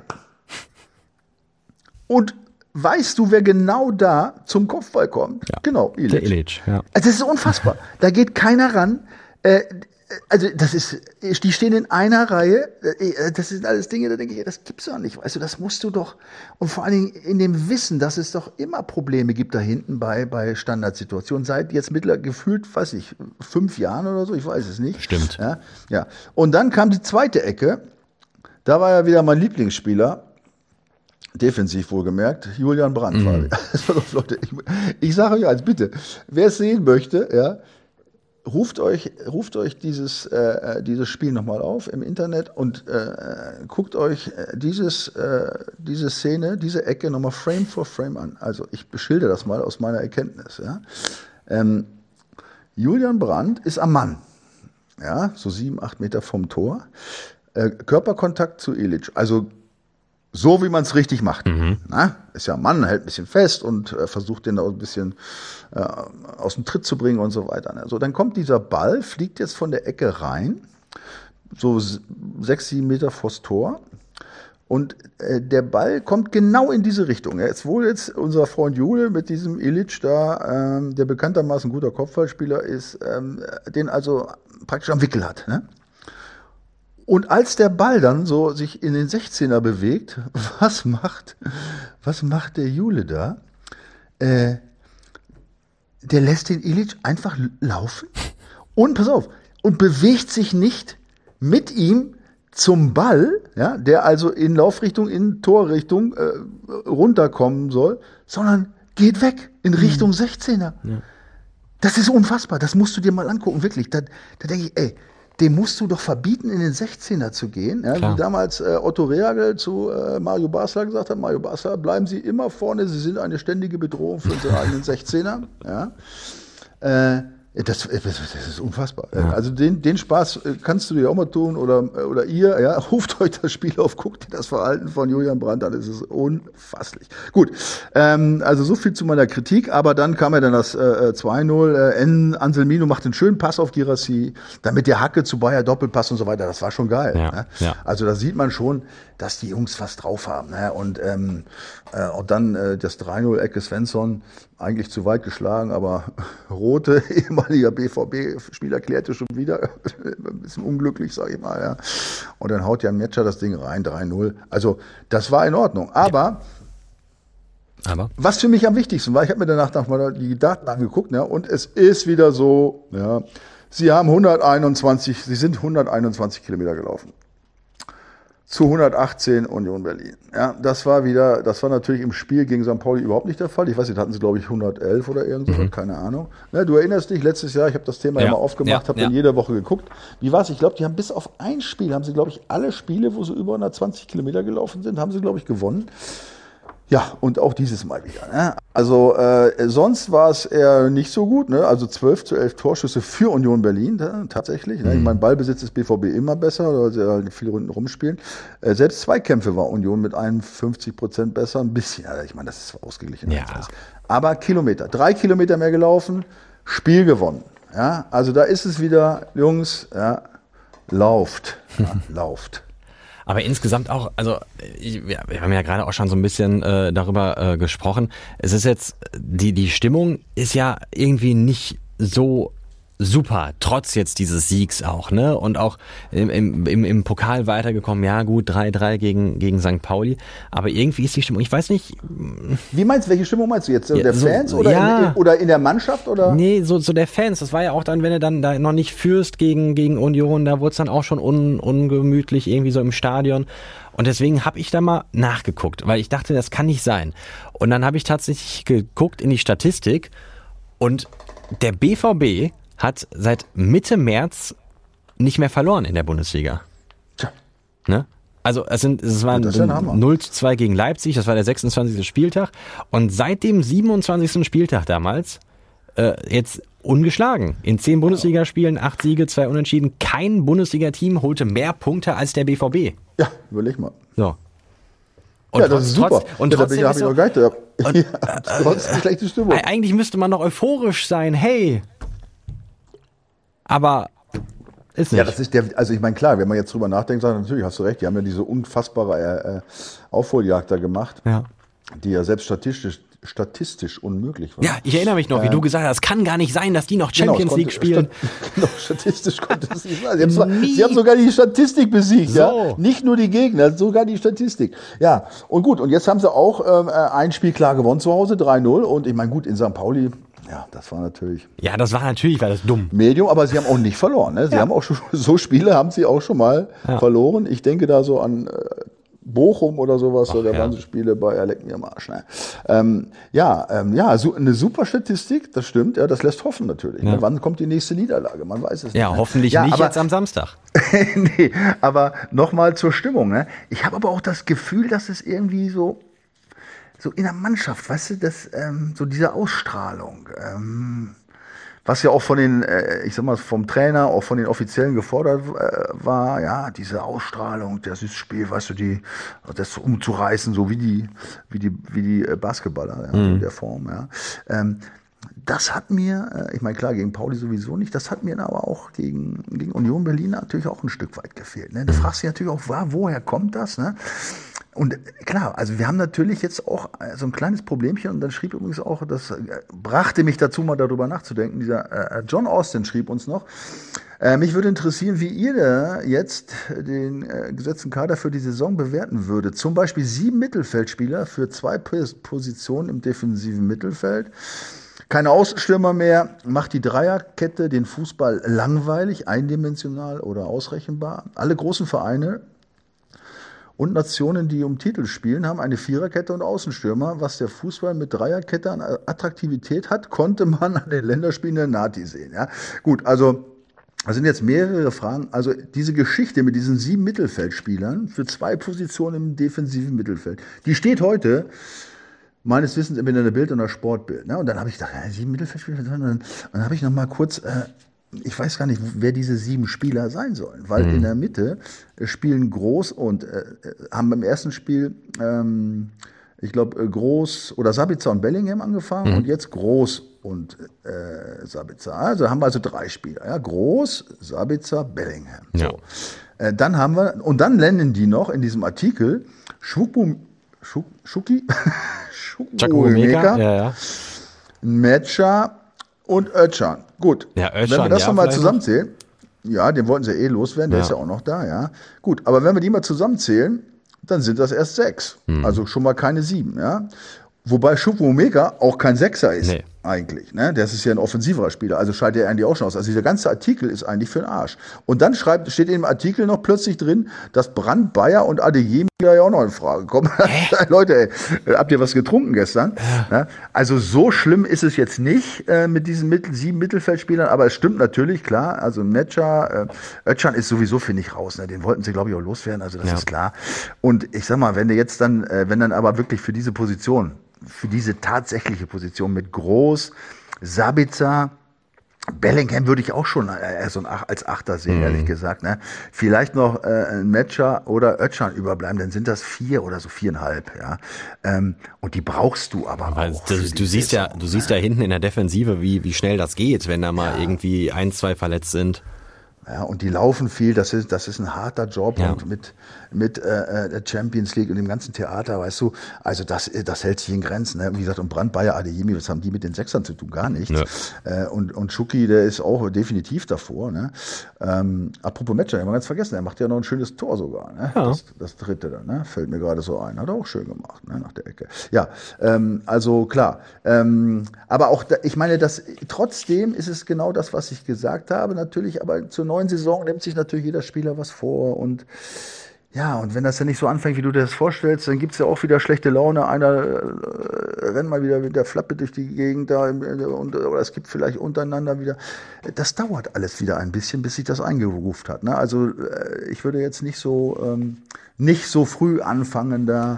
Und weißt du, wer genau da zum Kopfball kommt? Ja. Genau, Ilic. Der Ilic, ja. Also das ist unfassbar. Da geht keiner ran. Also die stehen in einer Reihe. Das sind alles Dinge, da denke ich, das gibt's doch nicht. Weißt du, das musst du doch. Und vor allen Dingen in dem Wissen, dass es doch immer Probleme gibt da hinten bei Standardsituationen. Seit jetzt mittlerweile gefühlt, 5 Jahren oder so, ich weiß es nicht. Stimmt. Ja. Und dann kam die zweite Ecke. Da war ja wieder mein Lieblingsspieler. Defensiv wohlgemerkt, Julian Brandt. Leute, ich sage euch eins, bitte, wer es sehen möchte, ja, ruft euch dieses Spiel nochmal auf im Internet und guckt euch diese Szene, diese Ecke nochmal Frame for Frame an. Also ich beschilder das mal aus meiner Erkenntnis. Ja. Julian Brandt ist am Mann, ja, so 7-8 Meter vom Tor, Körperkontakt zu Ilic, also so wie man es richtig macht. Na, ist ja ein Mann, hält ein bisschen fest und versucht den da ein bisschen aus dem Tritt zu bringen und so weiter. Also dann kommt dieser Ball, fliegt jetzt von der Ecke rein, so 6-7 Meter vors Tor. Und der Ball kommt genau in diese Richtung. Ja, jetzt unser Freund Jule mit diesem Ilic da, der bekanntermaßen guter Kopfballspieler ist, den also praktisch am Wickel hat. Ne? Und als der Ball dann so sich in den 16er bewegt, was macht der Jule da? Der lässt den Ilic einfach laufen und, pass auf, und bewegt sich nicht mit ihm zum Ball, ja, der also in Laufrichtung, in Torrichtung runterkommen soll, sondern geht weg in Richtung 16er. Ja. Das ist unfassbar, das musst du dir mal angucken, wirklich. Da denke ich, dem musst du doch verbieten, in den 16er zu gehen. Ja, wie damals Otto Rehagel zu Mario Basler gesagt hat, Mario Basler, bleiben Sie immer vorne, Sie sind eine ständige Bedrohung für unsere eigenen 16er. Ja. Das ist unfassbar. Ja. Also den Spaß kannst du dir auch mal tun oder ihr, ja, ruft euch das Spiel auf, guckt dir das Verhalten von Julian Brandt an, das ist unfasslich. Gut, also so viel zu meiner Kritik, aber dann kam ja dann das 2-0, Anselmino macht einen schönen Pass auf Guirassy, damit der Hacke zu Bayer Doppelpass und so weiter, das war schon geil. Ja, ne? Ja. Also da sieht man schon, dass die Jungs was drauf haben. Ne? Und dann das 3-0 Ecke Svensson, eigentlich zu weit geschlagen, aber Rote, ehemaliger BVB-Spieler, klärte schon wieder, ein bisschen unglücklich, sag ich mal. Ja. Und dann haut Jan Metscher das Ding rein, 3-0. Also das war in Ordnung. Aber Aber? Was für mich am wichtigsten war, ich habe mir danach mal die Daten angeguckt, ne, und es ist wieder so, ja, sie sind 121 Kilometer gelaufen. Zu 118 Union Berlin. Ja, das war natürlich im Spiel gegen St. Pauli überhaupt nicht der Fall. Ich weiß nicht, da hatten sie, glaube ich, 111 oder irgendwas, keine Ahnung. Ne, du erinnerst dich, letztes Jahr, ich habe das Thema immer aufgemacht, habe dann jede Woche geguckt. Wie war es? Ich glaube, die haben bis auf ein Spiel, haben sie, glaube ich, alle Spiele, wo sie über 120 Kilometer gelaufen sind, haben sie, glaube ich, gewonnen. Ja, und auch dieses Mal wieder. Ne? Also sonst war es eher nicht so gut. Ne? Also 12-11 Torschüsse für Union Berlin, tatsächlich. Ne? Ich meine, Ballbesitz ist BVB immer besser, weil sie halt viele Runden rumspielen. Selbst Zweikämpfe war Union mit 51% besser. Ein bisschen, also ich meine, das ist ausgeglichen. Ja. Aber Kilometer, 3 Kilometer mehr gelaufen, Spiel gewonnen. Ja? Also da ist es wieder, Jungs, ja, lauft. Ja, lauft. Aber insgesamt auch, also wir haben ja gerade auch schon so ein bisschen darüber gesprochen. Es ist jetzt, die Stimmung ist ja irgendwie nicht so super, trotz jetzt dieses Siegs auch, ne? Und auch im Pokal weitergekommen, ja gut, 3-3 gegen St. Pauli. Aber irgendwie ist die Stimmung, ich weiß nicht. Wie meinst du, welche Stimmung meinst du jetzt? Ja, der so, Fans oder in der Mannschaft? Oder? Nee, so der Fans. Das war ja auch dann, wenn du dann da noch nicht führst gegen Union, da wurde es dann auch schon ungemütlich irgendwie so im Stadion. Und deswegen habe ich da mal nachgeguckt, weil ich dachte, das kann nicht sein. Und dann habe ich tatsächlich geguckt in die Statistik und der BVB hat seit Mitte März nicht mehr verloren in der Bundesliga. Tja. Ne? Also es waren 0-2 gegen Leipzig, das war der 26. Spieltag. Und seit dem 27. Spieltag damals jetzt ungeschlagen. In 10 Bundesligaspielen, 8 Siege, 2 Unentschieden. Kein Bundesliga-Team holte mehr Punkte als der BVB. Ja, überleg mal. So. Und ja, das ist super. Und trotzdem habe ich noch gar nicht. Trotz eine schlechte Stimmung. Eigentlich müsste man noch euphorisch sein. Hey. Aber ist nicht. Ja, das ist also ich meine, klar, wenn man jetzt drüber nachdenkt, sagt natürlich, hast du recht, die haben ja diese unfassbare Aufholjagd da gemacht, die ja selbst statistisch unmöglich war. Ja, ich erinnere mich noch, wie du gesagt hast, es kann gar nicht sein, dass die noch Champions League spielen. Statistisch konnte es nicht sein. Sie haben sogar die Statistik besiegt, so. Ja. Nicht nur die Gegner, sogar die Statistik. Ja, und gut, und jetzt haben sie auch ein Spiel klar gewonnen zu Hause, 3-0. Und ich meine, gut, in St. Pauli, ja, das war natürlich. Ja, das war das dumm. Medium, aber sie haben auch nicht verloren. Ne? Sie haben auch schon, so Spiele haben sie auch schon mal verloren. Ich denke da so an Bochum oder sowas, da waren so Spiele bei leck mir am Arsch. Ne? Eine super Statistik, das stimmt, ja, das lässt hoffen natürlich. Ja. Ne? Wann kommt die nächste Niederlage? Man weiß es nicht. Ja, hoffentlich nicht jetzt am Samstag. Nee, aber nochmal zur Stimmung. Ne? Ich habe aber auch das Gefühl, dass es irgendwie so in der Mannschaft, weißt du, so diese Ausstrahlung, was ja auch von den, ich sag mal, vom Trainer, auch von den Offiziellen gefordert war, ja, diese Ausstrahlung, das ist Spiel, weißt du, das umzureißen, so wie die Basketballer, ja, in der Form, ja. Das hat mir, ich meine, klar, gegen Pauli sowieso nicht, das hat mir aber auch gegen Union Berlin natürlich auch ein Stück weit gefehlt. Ne? Du fragst dich natürlich auch, woher kommt das, ne? Und klar, also wir haben natürlich jetzt auch so ein kleines Problemchen und dann schrieb übrigens auch, das brachte mich dazu, mal darüber nachzudenken, dieser John Austin schrieb uns noch, mich würde interessieren, wie ihr da jetzt den gesetzten Kader für die Saison bewerten würdet. Zum Beispiel 7 Mittelfeldspieler für 2 Positionen im defensiven Mittelfeld. Keine Außenstürmer mehr, macht die Dreierkette den Fußball langweilig, eindimensional oder ausrechenbar. Alle großen Vereine und Nationen, die um Titel spielen, haben eine Viererkette und Außenstürmer. Was der Fußball mit Dreierkette an Attraktivität hat, konnte man an den Länderspielen der Nati sehen. Ja? Gut, also das sind jetzt mehrere Fragen. Also diese Geschichte mit diesen 7 Mittelfeldspielern für 2 Positionen im defensiven Mittelfeld, die steht heute meines Wissens entweder in der Bild oder in der Sportbild. Ne? Und dann habe ich gedacht, 7 Mittelfeldspieler, und dann habe ich noch mal kurz... ich weiß gar nicht, wer diese 7 Spieler sein sollen, weil in der Mitte spielen Groß und haben beim ersten Spiel, ich glaube, Groß oder Sabitzer und Bellingham angefangen und jetzt Groß und Sabitzer. Also haben wir 3 Spieler. Ja? Groß, Sabitzer, Bellingham. Ja. So. Dann haben wir, und dann nennen die noch in diesem Artikel Chukwuemeka, Metscher und Özcan. Gut, ja, Özcan, wenn wir das nochmal zusammenzählen, ja, den wollten sie loswerden, der ist ja auch noch da, ja. Gut, aber wenn wir die mal zusammenzählen, dann sind das erst 6. Also schon mal keine 7, ja. Wobei Choupo-Moting auch kein Sechser ist, eigentlich. Ne? Das ist ja ein offensiverer Spieler, also scheidet er eigentlich auch schon aus. Also dieser ganze Artikel ist eigentlich für den Arsch. Und dann steht in dem Artikel noch plötzlich drin, dass Brandt, Bayer und Adeyemi ja auch noch in Frage kommen. Leute, ey, habt ihr was getrunken gestern? Ja. Also so schlimm ist es jetzt nicht mit diesen 7 Mittelfeldspielern, aber es stimmt natürlich, klar. Also Metscher, Özcan ist sowieso, finde ich, raus. Ne? Den wollten sie, glaube ich, auch loswerden, also das ist klar. Und ich sag mal, wenn du jetzt dann, wenn dann aber wirklich für diese Position, für diese tatsächliche Position mit Groß, Sabitzer, Bellingham würde ich auch schon als Achter sehen, ehrlich gesagt. Ne? Vielleicht noch ein Metscher oder Özcan überbleiben, dann sind das 4 oder so 4,5. Ja? Und die brauchst du aber auch. Du siehst ja hinten in der Defensive, wie schnell das geht, wenn da mal irgendwie 1, 2 verletzt sind. Ja, und die laufen viel, das ist ein harter Job und mit der Champions League und dem ganzen Theater, weißt du, also das hält sich in Grenzen. Ne? Wie gesagt, und Brandt, Bayer, Adeyemi, was haben die mit den Sechsern zu tun? Gar nichts. Und Schuki, der ist auch definitiv davor. Ne? Apropos Metscher, haben wir ganz vergessen, er macht ja noch ein schönes Tor sogar. Ne? Ja. Das dritte dann, ne? Fällt mir gerade so ein. Hat er auch schön gemacht, ne? Nach der Ecke. Ja, also klar. Aber auch, ich meine, trotzdem ist es genau das, was ich gesagt habe, natürlich, aber zur neuen Saison nimmt sich natürlich jeder Spieler was vor und wenn das ja nicht so anfängt, wie du dir das vorstellst, dann gibt's ja auch wieder schlechte Laune. Einer rennt mal wieder mit der Flappe durch die Gegend da oder es gibt vielleicht untereinander wieder. Das dauert alles wieder ein bisschen, bis sich das eingeruft hat. Ne? Also ich würde jetzt nicht so früh anfangen, da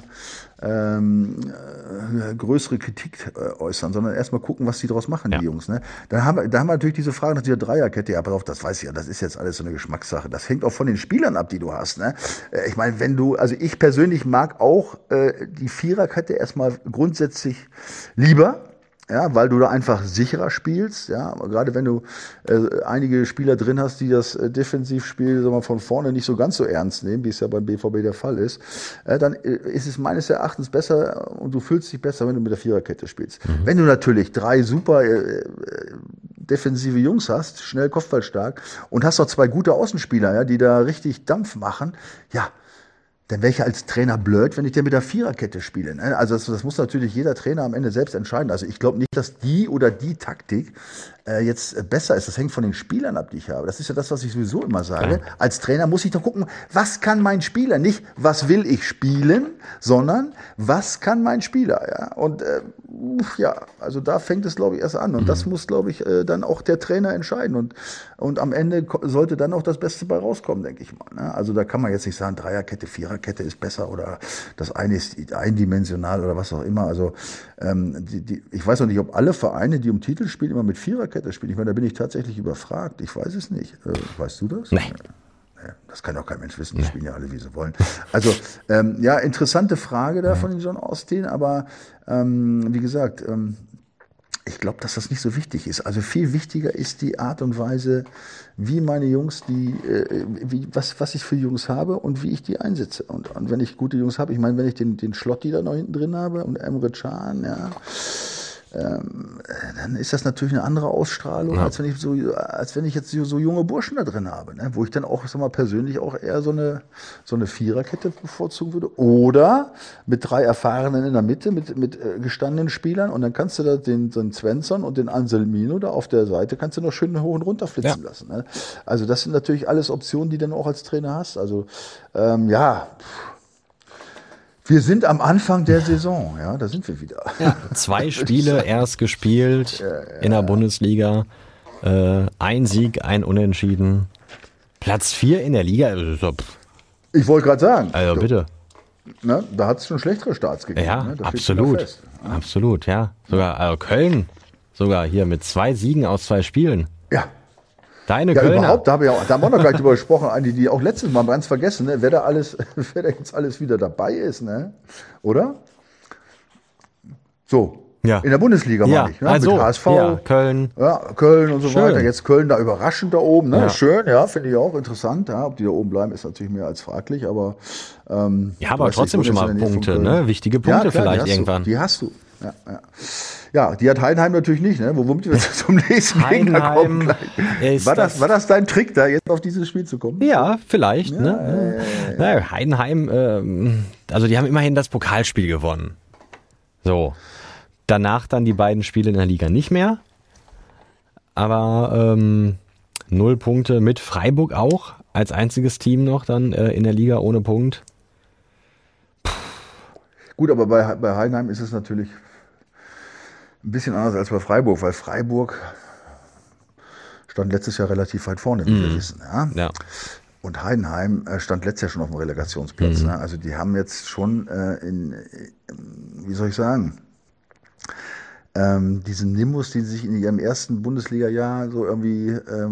größere Kritik äußern, sondern erstmal gucken, was die draus machen, die Jungs. Ne? Da haben wir natürlich diese Frage nach dieser Dreierkette. Ja, pass auf, das weiß ich ja, das ist jetzt alles so eine Geschmackssache. Das hängt auch von den Spielern ab, die du hast. Ne? Ich meine, ich persönlich mag auch die Viererkette erstmal grundsätzlich lieber. Ja, weil du da einfach sicherer spielst, ja, gerade wenn du einige Spieler drin hast, die das Defensivspiel von vorne nicht so ganz so ernst nehmen, wie es ja beim BVB der Fall ist, dann ist es meines Erachtens besser und du fühlst dich besser, wenn du mit der Viererkette spielst. Wenn du natürlich 3 super defensive Jungs hast, schnell kopfballstark und hast noch 2 gute Außenspieler, ja, die da richtig Dampf machen, ja, dann wäre ich als Trainer blöd, wenn ich dir mit der Viererkette spiele. Ne? Also das muss natürlich jeder Trainer am Ende selbst entscheiden. Also ich glaube nicht, dass die oder die Taktik jetzt besser ist. Das hängt von den Spielern ab, die ich habe. Das ist ja das, was ich sowieso immer sage. Ja. Als Trainer muss ich doch gucken, was kann mein Spieler? Nicht, was will ich spielen, sondern was kann mein Spieler? Ja? Und also da fängt es, glaube ich, erst an. Und das muss, glaube ich, dann auch der Trainer entscheiden. Und am Ende sollte dann auch das Beste bei rauskommen, denke ich mal. Ne? Also da kann man jetzt nicht sagen, Dreierkette, Viererkette ist besser oder das eine ist eindimensional oder was auch immer. Also ich weiß noch nicht, ob alle Vereine, die um Titel spielen, immer mit Viererkette spielen. Ich meine, da bin ich tatsächlich überfragt. Ich weiß es nicht. Weißt du das? Nein. Das kann auch kein Mensch wissen, die spielen ja alle, wie sie wollen. Also, interessante Frage da von John Austin, aber wie gesagt, ich glaube, dass das nicht so wichtig ist. Also viel wichtiger ist die Art und Weise, wie meine Jungs, was ich für Jungs habe und wie ich die einsetze. Und wenn ich gute Jungs habe, ich meine, wenn ich den Schlotti da noch hinten drin habe und Emre Can, ja, dann ist das natürlich eine andere Ausstrahlung, als wenn ich jetzt so junge Burschen da drin habe, ne? Wo ich dann auch, sag mal, persönlich auch eher so eine Viererkette bevorzugen würde. Oder mit 3 Erfahrenen in der Mitte, mit gestandenen Spielern und dann kannst du da den Svensson und den Anselmino da auf der Seite kannst du noch schön hoch und runter flitzen lassen. Ne? Also das sind natürlich alles Optionen, die du dann auch als Trainer hast. Also wir sind am Anfang der Saison, ja, da sind wir wieder. Ja, 2 Spiele erst gespielt in der Bundesliga, 1 Sieg, 1 Unentschieden, Platz 4 in der Liga. Ich wollte gerade sagen. Also bitte. Ne, da hat es schon schlechtere Starts gegeben. Ja, ne? absolut. Ja. Absolut, ja. Sogar Köln, sogar hier mit 2 Siegen aus 2 Spielen. Ja. Deine Kölner. Überhaupt, da haben wir noch gar nicht drüber gesprochen, die auch letztes Mal ganz vergessen, ne? wer da jetzt alles wieder dabei ist, ne? Oder? So. Ja. In der Bundesliga, meine ich. Ne? Also, mit HSV. Ja, Köln. Ja, Köln und so Schön. weiter. Jetzt Köln da überraschend da oben. Ne? Ja. Schön, ja, finde ich auch interessant. Ja, ob die da oben bleiben, ist natürlich mehr als fraglich, aber aber trotzdem schon mal Punkte, ne? Wichtige Punkte klar, vielleicht irgendwann. Die hast du. Ja, die hat Heidenheim natürlich nicht, ne? Womit wir zum nächsten Gegner kommen. War das dein Trick, da jetzt auf dieses Spiel zu kommen? Ja, vielleicht. Ja, ne? Heidenheim, also die haben immerhin das Pokalspiel gewonnen. So. Danach dann die beiden Spiele in der Liga nicht mehr. Aber 0 Punkte mit Freiburg auch. Als einziges Team noch dann in der Liga ohne Punkt. Gut, aber bei Heidenheim ist es natürlich ein bisschen anders als bei Freiburg, weil Freiburg stand letztes Jahr relativ weit vorne, wie wir wissen. Ja? Und Heidenheim stand letztes Jahr schon auf dem Relegationsplatz. Ne? Also die haben jetzt schon wie soll ich sagen, diesen Nimbus, den sie sich in ihrem ersten Bundesliga-Jahr so irgendwie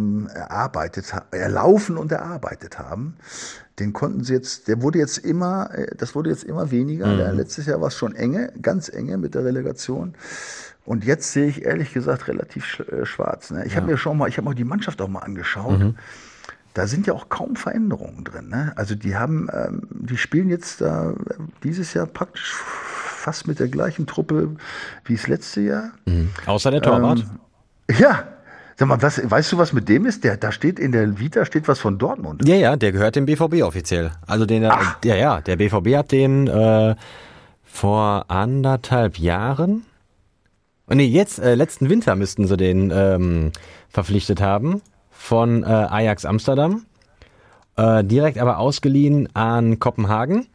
erlaufen und erarbeitet haben, den konnten sie jetzt, das wurde jetzt immer weniger. Letztes Jahr war es schon ganz enge mit der Relegation. Und jetzt sehe ich ehrlich gesagt relativ schwarz. Ne? Ich habe mir die Mannschaft auch mal angeschaut. Da sind ja auch kaum Veränderungen drin. Ne? Also die spielen jetzt da dieses Jahr praktisch fast mit der gleichen Truppe wie das letzte Jahr. Außer der Torwart. Ja. Sag mal, weißt du, was mit dem ist? Da steht in der Vita was von Dortmund. Ja, der gehört dem BVB offiziell. Also der BVB hat den vor 1,5 Jahren. Nee, jetzt letzten Winter müssten sie den verpflichtet haben von Ajax Amsterdam. Direkt aber ausgeliehen an Kopenhagen.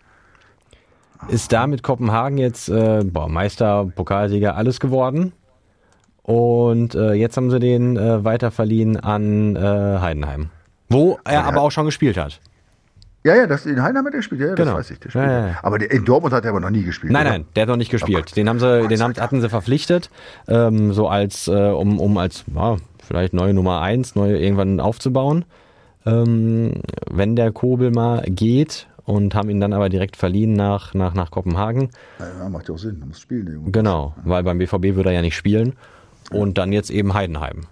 Ist da mit Kopenhagen jetzt Meister, Pokalsieger, alles geworden. Und jetzt haben sie den weiterverliehen an Heidenheim. Wo er aber auch schon gespielt hat. Ja, in Heidenheim hat er gespielt, das weiß ich. Aber in Dortmund hat er aber noch nie gespielt. Nein, der hat noch nicht gespielt. Den hatten sie verpflichtet, so als als vielleicht neue Nummer 1, irgendwann aufzubauen, wenn der Kobel mal geht. Und haben ihn dann aber direkt verliehen nach Kopenhagen. Ja, macht ja auch Sinn, er muss spielen. Der Junge. Genau, weil beim BVB würde er ja nicht spielen. Und dann jetzt eben Heidenheim.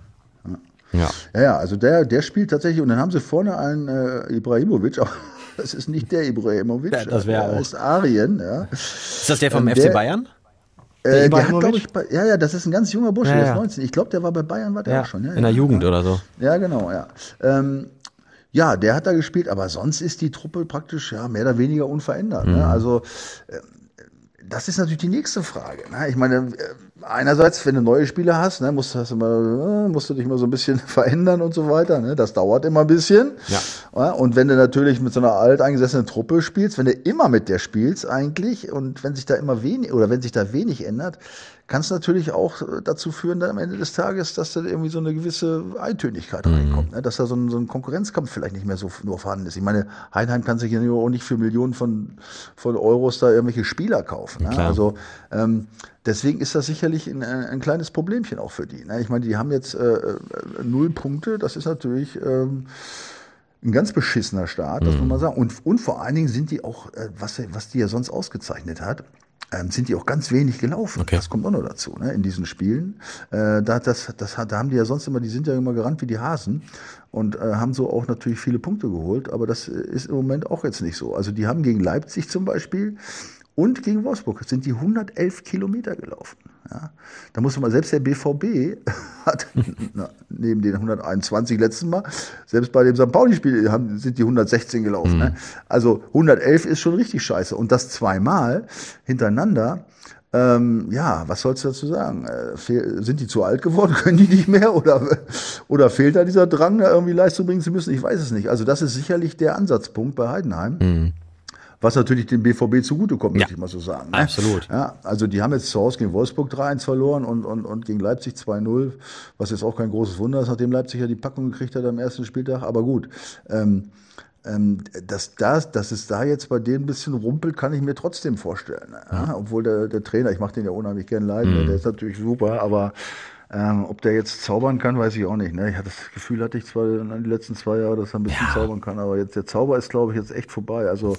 Ja, also der spielt tatsächlich. Und dann haben sie vorne einen Ibrahimovic. Aber das ist nicht der Ibrahimovic. Ja, das wäre auch. Das ist Arjen. Ja. Ist das der vom FC Bayern? Der hat, glaube ich, das ist ein ganz junger Bursche, der ist 19. Ich glaube, der war bei Bayern, auch schon. In der Jugend oder so. Ja, genau, ja. Ja, der hat da gespielt, aber sonst ist die Truppe praktisch mehr oder weniger unverändert. Ne? Also das ist natürlich die nächste Frage. Ne? Ich meine, einerseits, wenn du neue Spieler hast, ne, musst du dich mal so ein bisschen verändern und so weiter. Ne? Das dauert immer ein bisschen. Ja. Und wenn du natürlich mit so einer alteingesessenen Truppe spielst, wenn du immer mit der spielst eigentlich und wenn sich da wenig ändert, kann es natürlich auch dazu führen, dann am Ende des Tages, dass da irgendwie so eine gewisse Eintönigkeit reinkommt, ne? Dass da so ein Konkurrenzkampf vielleicht nicht mehr so nur vorhanden ist. Ich meine, Heidenheim kann sich ja auch nicht für Millionen von Euros da irgendwelche Spieler kaufen. Ne? Also deswegen ist das sicherlich ein kleines Problemchen auch für die. Ne? Ich meine, die haben jetzt 0 Punkte, das ist natürlich ein ganz beschissener Start, das muss man sagen. Und vor allen Dingen sind die auch, was die ja sonst ausgezeichnet hat, sind die auch ganz wenig gelaufen. Okay. Das kommt auch noch dazu, ne, in diesen Spielen. Da haben die ja sonst immer, die sind ja immer gerannt wie die Hasen und haben so auch natürlich viele Punkte geholt, aber das ist im Moment auch jetzt nicht so. Also die haben gegen Leipzig zum Beispiel und gegen Wolfsburg sind die 111 Kilometer gelaufen. Ja. Da muss man, selbst der BVB hat neben den 121 letzten Mal, selbst bei dem St. Pauli-Spiel sind die 116 gelaufen. Ne? Also 111 ist schon richtig scheiße. Und das zweimal hintereinander, was sollst du dazu sagen? Sind die zu alt geworden? Können die nicht mehr? Oder fehlt da dieser Drang, da irgendwie Leistung bringen zu müssen? Ich weiß es nicht. Also das ist sicherlich der Ansatzpunkt bei Heidenheim. Was natürlich dem BVB zugutekommt, möchte ich mal so sagen. Ne? Absolut. Ja, also die haben jetzt zu Hause gegen Wolfsburg 3-1 verloren und gegen Leipzig 2-0, was jetzt auch kein großes Wunder ist, nachdem Leipzig ja die Packung gekriegt hat am ersten Spieltag. Aber gut, dass es da jetzt bei denen ein bisschen rumpelt, kann ich mir trotzdem vorstellen. Ne? Ja. Obwohl der Trainer, ich mache den ja unheimlich gern leid, der ist natürlich super, aber ob der jetzt zaubern kann, weiß ich auch nicht. Ne? Ich hatte das Gefühl, hatte ich zwar in die letzten 2 Jahre, dass er ein bisschen zaubern kann, aber jetzt der Zauber ist, glaube ich, jetzt echt vorbei. Also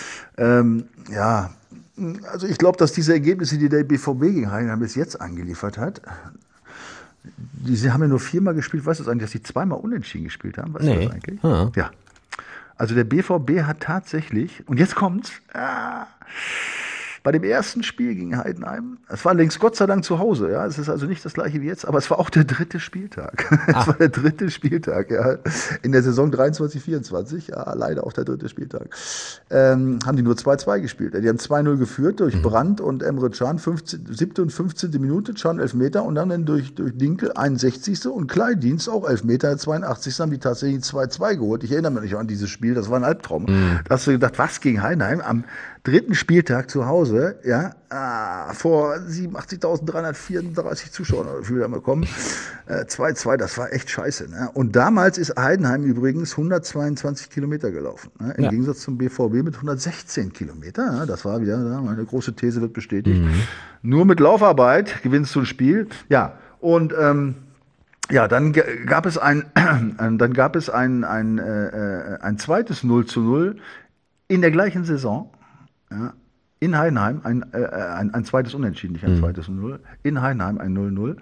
also ich glaube, dass diese Ergebnisse, die der BVB gegen Heidenheim bis jetzt angeliefert hat, sie haben ja nur 4-mal gespielt. Weißt du das eigentlich, dass sie 2-mal unentschieden gespielt haben? Weißt du das eigentlich? Ja. Also der BVB hat tatsächlich, und jetzt kommt's, bei dem ersten Spiel gegen Heidenheim, es war längst Gott sei Dank zu Hause, ja, es ist also nicht das gleiche wie jetzt, aber es war auch der 3. Spieltag. Es war der 3. Spieltag, ja, in der Saison 23/24, ja, leider auch der 3. Spieltag. Haben die nur 2-2 gespielt. Die haben 2-0 geführt durch Brandt und Emre Can, 7. und 15. Minute, Can Elfmeter und dann durch Dinkel 61. und Kleindienst auch Elfmeter, 82. haben die tatsächlich 2-2 geholt. Ich erinnere mich an dieses Spiel, das war ein Albtraum. Da hast du gedacht, was gegen Heidenheim am 3. Spieltag zu Hause, ja, vor 87.334 Zuschauern haben wir bekommen. 2-2, das war echt scheiße. Ne? Und damals ist Heidenheim übrigens 122 Kilometer gelaufen. Ne? Im Gegensatz zum BVB mit 116 Kilometer. Ne? Das war wieder, meine große These wird bestätigt. Nur mit Laufarbeit gewinnst du ein Spiel. Ja, und dann gab es ein zweites 0-0 in der gleichen Saison. Ja, in Heidenheim ein zweites Unentschieden, nicht ein zweites 0. In Heidenheim ein 0-0.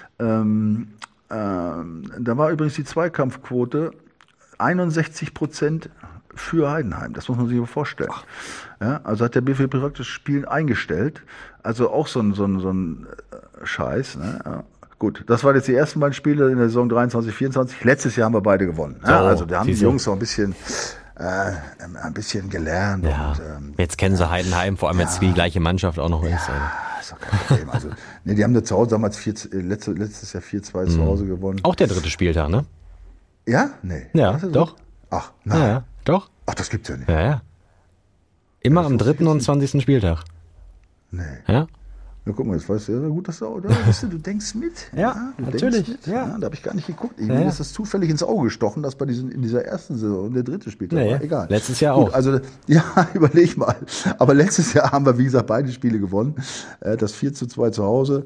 Da war übrigens die Zweikampfquote 61% für Heidenheim. Das muss man sich mal vorstellen. Ja, also hat der BVB praktisch das Spiel eingestellt. Also auch so ein Scheiß. Ne? Ja. Gut, das waren jetzt die ersten beiden Spiele in der Saison 23/24. Letztes Jahr haben wir beide gewonnen. Ne? Also da haben die Jungs auch ein bisschen gelernt. Ja. Und, jetzt kennen sie Heidenheim, vor allem jetzt die gleiche Mannschaft auch noch ist. Ist doch kein Problem. Also, die haben da zu Hause damals letztes Jahr 4-2 zu Hause gewonnen. Auch der 3. Spieltag, ne? Ja? Nee. Ja, doch. Ach, nein. Ja, doch. Ach, das gibt's ja nicht. Ja. Immer am 3. und 20. Spieltag. Nee. Ja? Ja, guck mal, jetzt weißt du ja gut, dass du denkst mit. Ja, du natürlich. Denkst mit. Ja. Da habe ich gar nicht geguckt. Mir ist das zufällig ins Auge gestochen, dass in dieser ersten Saison der 3. Spieltag war. Egal. Letztes Jahr gut, auch. Also, ja, überleg mal. Aber letztes Jahr haben wir, wie gesagt, beide Spiele gewonnen. Das 4-2 zu Hause.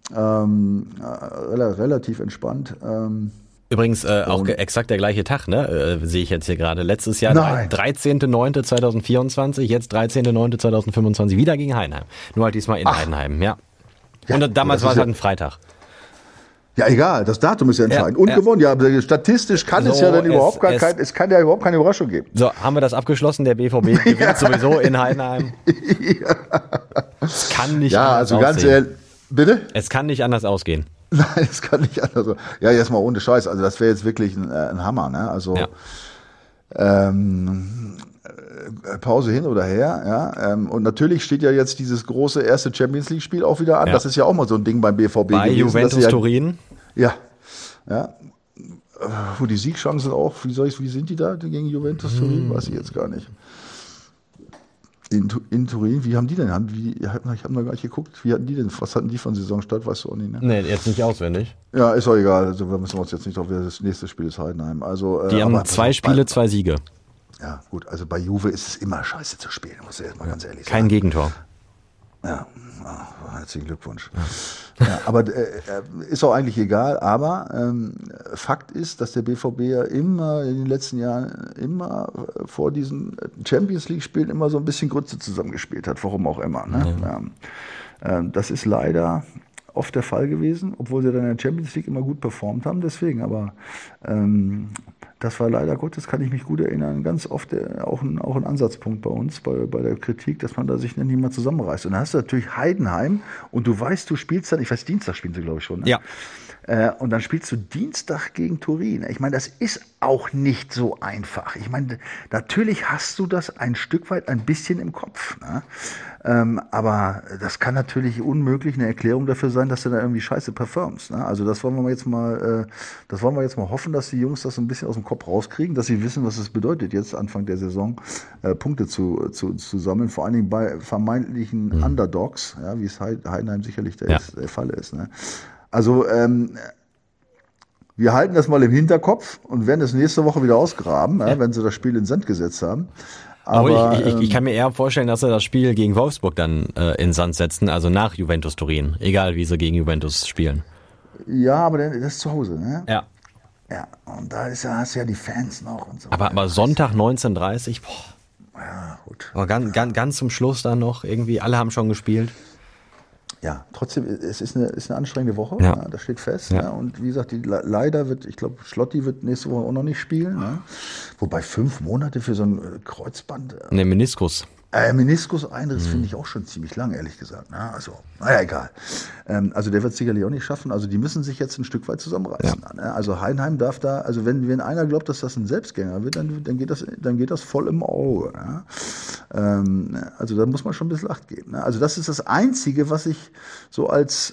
Relativ entspannt. Übrigens auch exakt der gleiche Tag, ne? Sehe ich jetzt hier gerade. Letztes Jahr 13.09.2024, jetzt 13.09.2025 wieder gegen Heidenheim. Nur halt diesmal in Heidenheim, ja. Und damals war es halt ein Freitag. Ja, egal, das Datum ist ja entscheidend. Und gewonnen, ja, aber statistisch kann es ja dann überhaupt keine Überraschung geben. So, haben wir das abgeschlossen? Der BVB gewinnt sowieso in Heidenheim. Es kann nicht anders also ganz ehrlich, bitte? Es kann nicht anders ausgehen. Nein, es kann nicht anders. Ja, jetzt mal ohne Scheiß. Also das wäre jetzt wirklich ein Hammer. Ne? Also Pause hin oder her. Ja. Und natürlich steht ja jetzt dieses große erste Champions League Spiel auch wieder an. Ja. Das ist ja auch mal so ein Ding beim BVB bei gewesen. Juventus Turin. Ja. Wo die Siegchancen auch, wie sind die da gegen Juventus Turin? Weiß ich jetzt gar nicht. In Turin, wie haben die denn? Ich habe noch gar nicht geguckt. Wie hatten die denn? Was hatten die von Saisonstart? Weißt du auch nicht, ne? Nee, jetzt nicht auswendig. Ja, ist auch egal. Also wir müssen uns jetzt nicht drauf. Das nächste Spiel ist Heidenheim. Also, die haben 2 Spiele, 2 Siege. Ja, gut. Also bei Juve ist es immer scheiße zu spielen, muss ich jetzt mal ganz ehrlich sagen. Kein Gegentor. Ja, herzlichen Glückwunsch. Ja, aber ist auch eigentlich egal. Aber Fakt ist, dass der BVB ja immer in den letzten Jahren immer vor diesen Champions League Spielen immer so ein bisschen Grütze zusammengespielt hat, warum auch immer. Ne? Ja. Das ist leider oft der Fall gewesen, obwohl sie dann in der Champions League immer gut performt haben. Deswegen, aber das war leider Gottes, kann ich mich gut erinnern, ganz oft auch ein Ansatzpunkt bei uns, bei der Kritik, dass man da sich nicht mal zusammenreißt. Und dann hast du natürlich Heidenheim und du weißt, du spielst dann, ich weiß, Dienstag spielen sie, glaube ich, schon. Ne? Ja. Und dann spielst du Dienstag gegen Turin. Ich meine, das ist auch nicht so einfach. Ich meine, natürlich hast du das ein Stück weit ein bisschen im Kopf. Ne? Aber das kann natürlich unmöglich eine Erklärung dafür sein, dass du da irgendwie scheiße performst. Ne? Also das wollen wir jetzt mal hoffen, dass die Jungs das ein bisschen aus dem Kopf rauskriegen, dass sie wissen, was es bedeutet, jetzt Anfang der Saison Punkte zu sammeln, vor allen Dingen bei vermeintlichen Underdogs, ja, wie es Heidenheim sicherlich der Fall ist. Ne? Also wir halten das mal im Hinterkopf und werden es nächste Woche wieder ausgraben, wenn sie das Spiel in den Sand gesetzt haben. Aber ich kann mir eher vorstellen, dass sie das Spiel gegen Wolfsburg dann in den Sand setzen, also nach Juventus Turin, egal wie sie gegen Juventus spielen. Ja, aber das ist zu Hause, ne? Ja. Ja, und da hast du ja die Fans noch und so. Aber Sonntag 19:30, Ja, gut. Aber ganz zum Schluss dann noch irgendwie, alle haben schon gespielt. Ja, trotzdem, es ist eine anstrengende Woche, ja. Das steht fest. Ja. Und wie gesagt, leider ich glaube, Schlotti wird nächste Woche auch noch nicht spielen. Ne? Wobei 5 Monate für so ein Kreuzband. Ne, Meniskus. Meniskuseinriss finde ich auch schon ziemlich lang, ehrlich gesagt. Ne? Also, naja, egal. Also der wird es sicherlich auch nicht schaffen. Also die müssen sich jetzt ein Stück weit zusammenreißen. Ja. Ne? Also Heidenheim darf da, also wenn einer glaubt, dass das ein Selbstgänger wird, dann geht das voll im Auge. Ne? Also da muss man schon ein bisschen Acht geben. Ne? Also das ist das Einzige, was ich so als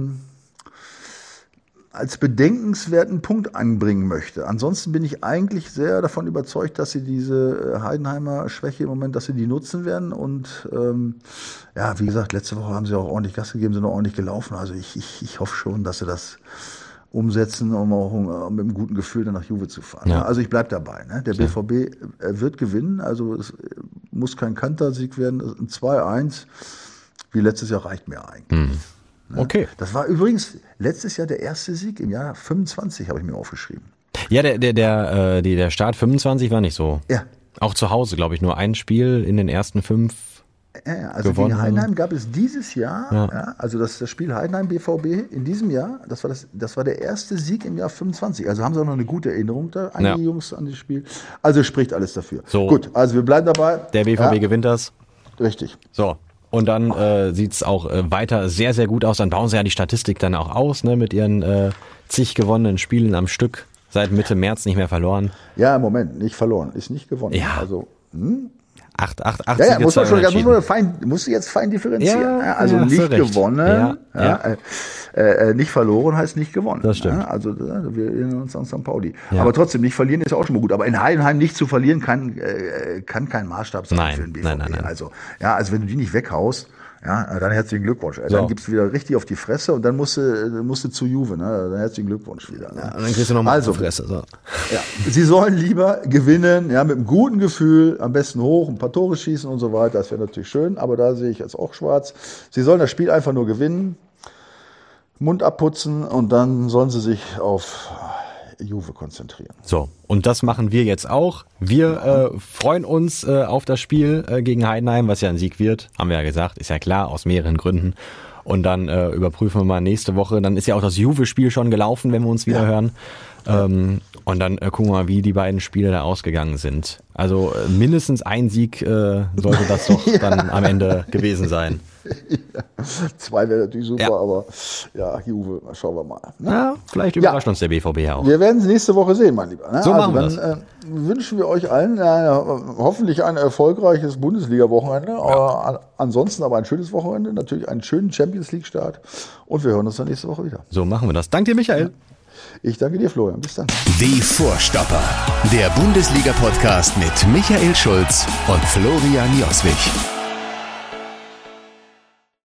bedenkenswerten Punkt anbringen möchte. Ansonsten bin ich eigentlich sehr davon überzeugt, dass sie diese Heidenheimer Schwäche im Moment, dass sie die nutzen werden. Und wie gesagt, letzte Woche haben sie auch ordentlich Gas gegeben, sind auch ordentlich gelaufen. Also ich hoffe schon, dass sie das umsetzen, um auch mit einem guten Gefühl dann nach Juve zu fahren. Ja. Also ich bleibe dabei. Ne? Der BVB wird gewinnen. Also es muss kein Kantersieg werden. Ein 2-1 wie letztes Jahr reicht mir eigentlich. Mhm. Okay. Das war übrigens letztes Jahr der erste Sieg im Jahr 25, habe ich mir aufgeschrieben. Ja, der Start 25 war nicht so. Ja. Auch zu Hause, glaube ich, nur ein Spiel in den ersten 5 also gewonnen. Gegen Heidenheim gab es dieses Jahr, also das Spiel Heidenheim-BVB in diesem Jahr, das war der erste Sieg im Jahr 25. Also haben sie auch noch eine gute Erinnerung da, einige Jungs an das Spiel. Also spricht alles dafür. So. Gut, also wir bleiben dabei. Der BVB gewinnt das. Richtig. So. Und dann sieht's auch weiter sehr, sehr gut aus. Dann bauen sie ja die Statistik dann auch aus, ne, mit ihren zig gewonnenen Spielen am Stück. Seit Mitte März nicht mehr verloren. Ja, im Moment, nicht verloren, ist nicht gewonnen. Ja. Also, 8 muss du jetzt fein differenzieren. Ja, also nicht gewonnen, Ja. Nicht verloren heißt nicht gewonnen. Das stimmt. Also wir erinnern uns an St. Pauli. Ja. Aber trotzdem, nicht verlieren ist ja auch schon mal gut. Aber in Heidenheim nicht zu verlieren kann kein Maßstab sein für den BVB. Nein. Also wenn du die nicht weghaust, dann herzlichen Glückwunsch. So. Dann gibst du wieder richtig auf die Fresse und dann musst du zu Juve. Ne? Dann herzlichen Glückwunsch wieder. Ne? Ja, und dann kriegst du nochmal auf die Fresse. So. Ja, sie sollen lieber gewinnen, mit einem guten Gefühl, am besten hoch, ein paar Tore schießen und so weiter. Das wäre natürlich schön, aber da sehe ich jetzt auch schwarz. Sie sollen das Spiel einfach nur gewinnen, Mund abputzen und dann sollen sie sich auf Juve konzentrieren. So, und das machen wir jetzt auch. Wir freuen uns auf das Spiel gegen Heidenheim, was ja ein Sieg wird, haben wir ja gesagt, ist ja klar, aus mehreren Gründen. Und dann überprüfen wir mal nächste Woche. Dann ist ja auch das Juve-Spiel schon gelaufen, wenn wir uns wieder hören. Und dann gucken wir mal, wie die beiden Spiele da ausgegangen sind. Also mindestens ein Sieg sollte das doch dann am Ende gewesen sein. Ja. 2 wäre natürlich super, aber Juve, schauen wir mal. Ne? Ja, vielleicht überrascht uns der BVB ja auch. Wir werden es nächste Woche sehen, mein Lieber. Ne? So machen wir dann wünschen wir euch allen hoffentlich ein erfolgreiches Bundesliga-Wochenende. Ansonsten aber ein schönes Wochenende, natürlich einen schönen Champions-League-Start und wir hören uns dann nächste Woche wieder. So machen wir das. Danke dir, Michael. Ja. Ich danke dir, Florian. Bis dann. Die Vorstopper. Der Bundesliga-Podcast mit Michael Schulz und Florian Joswig.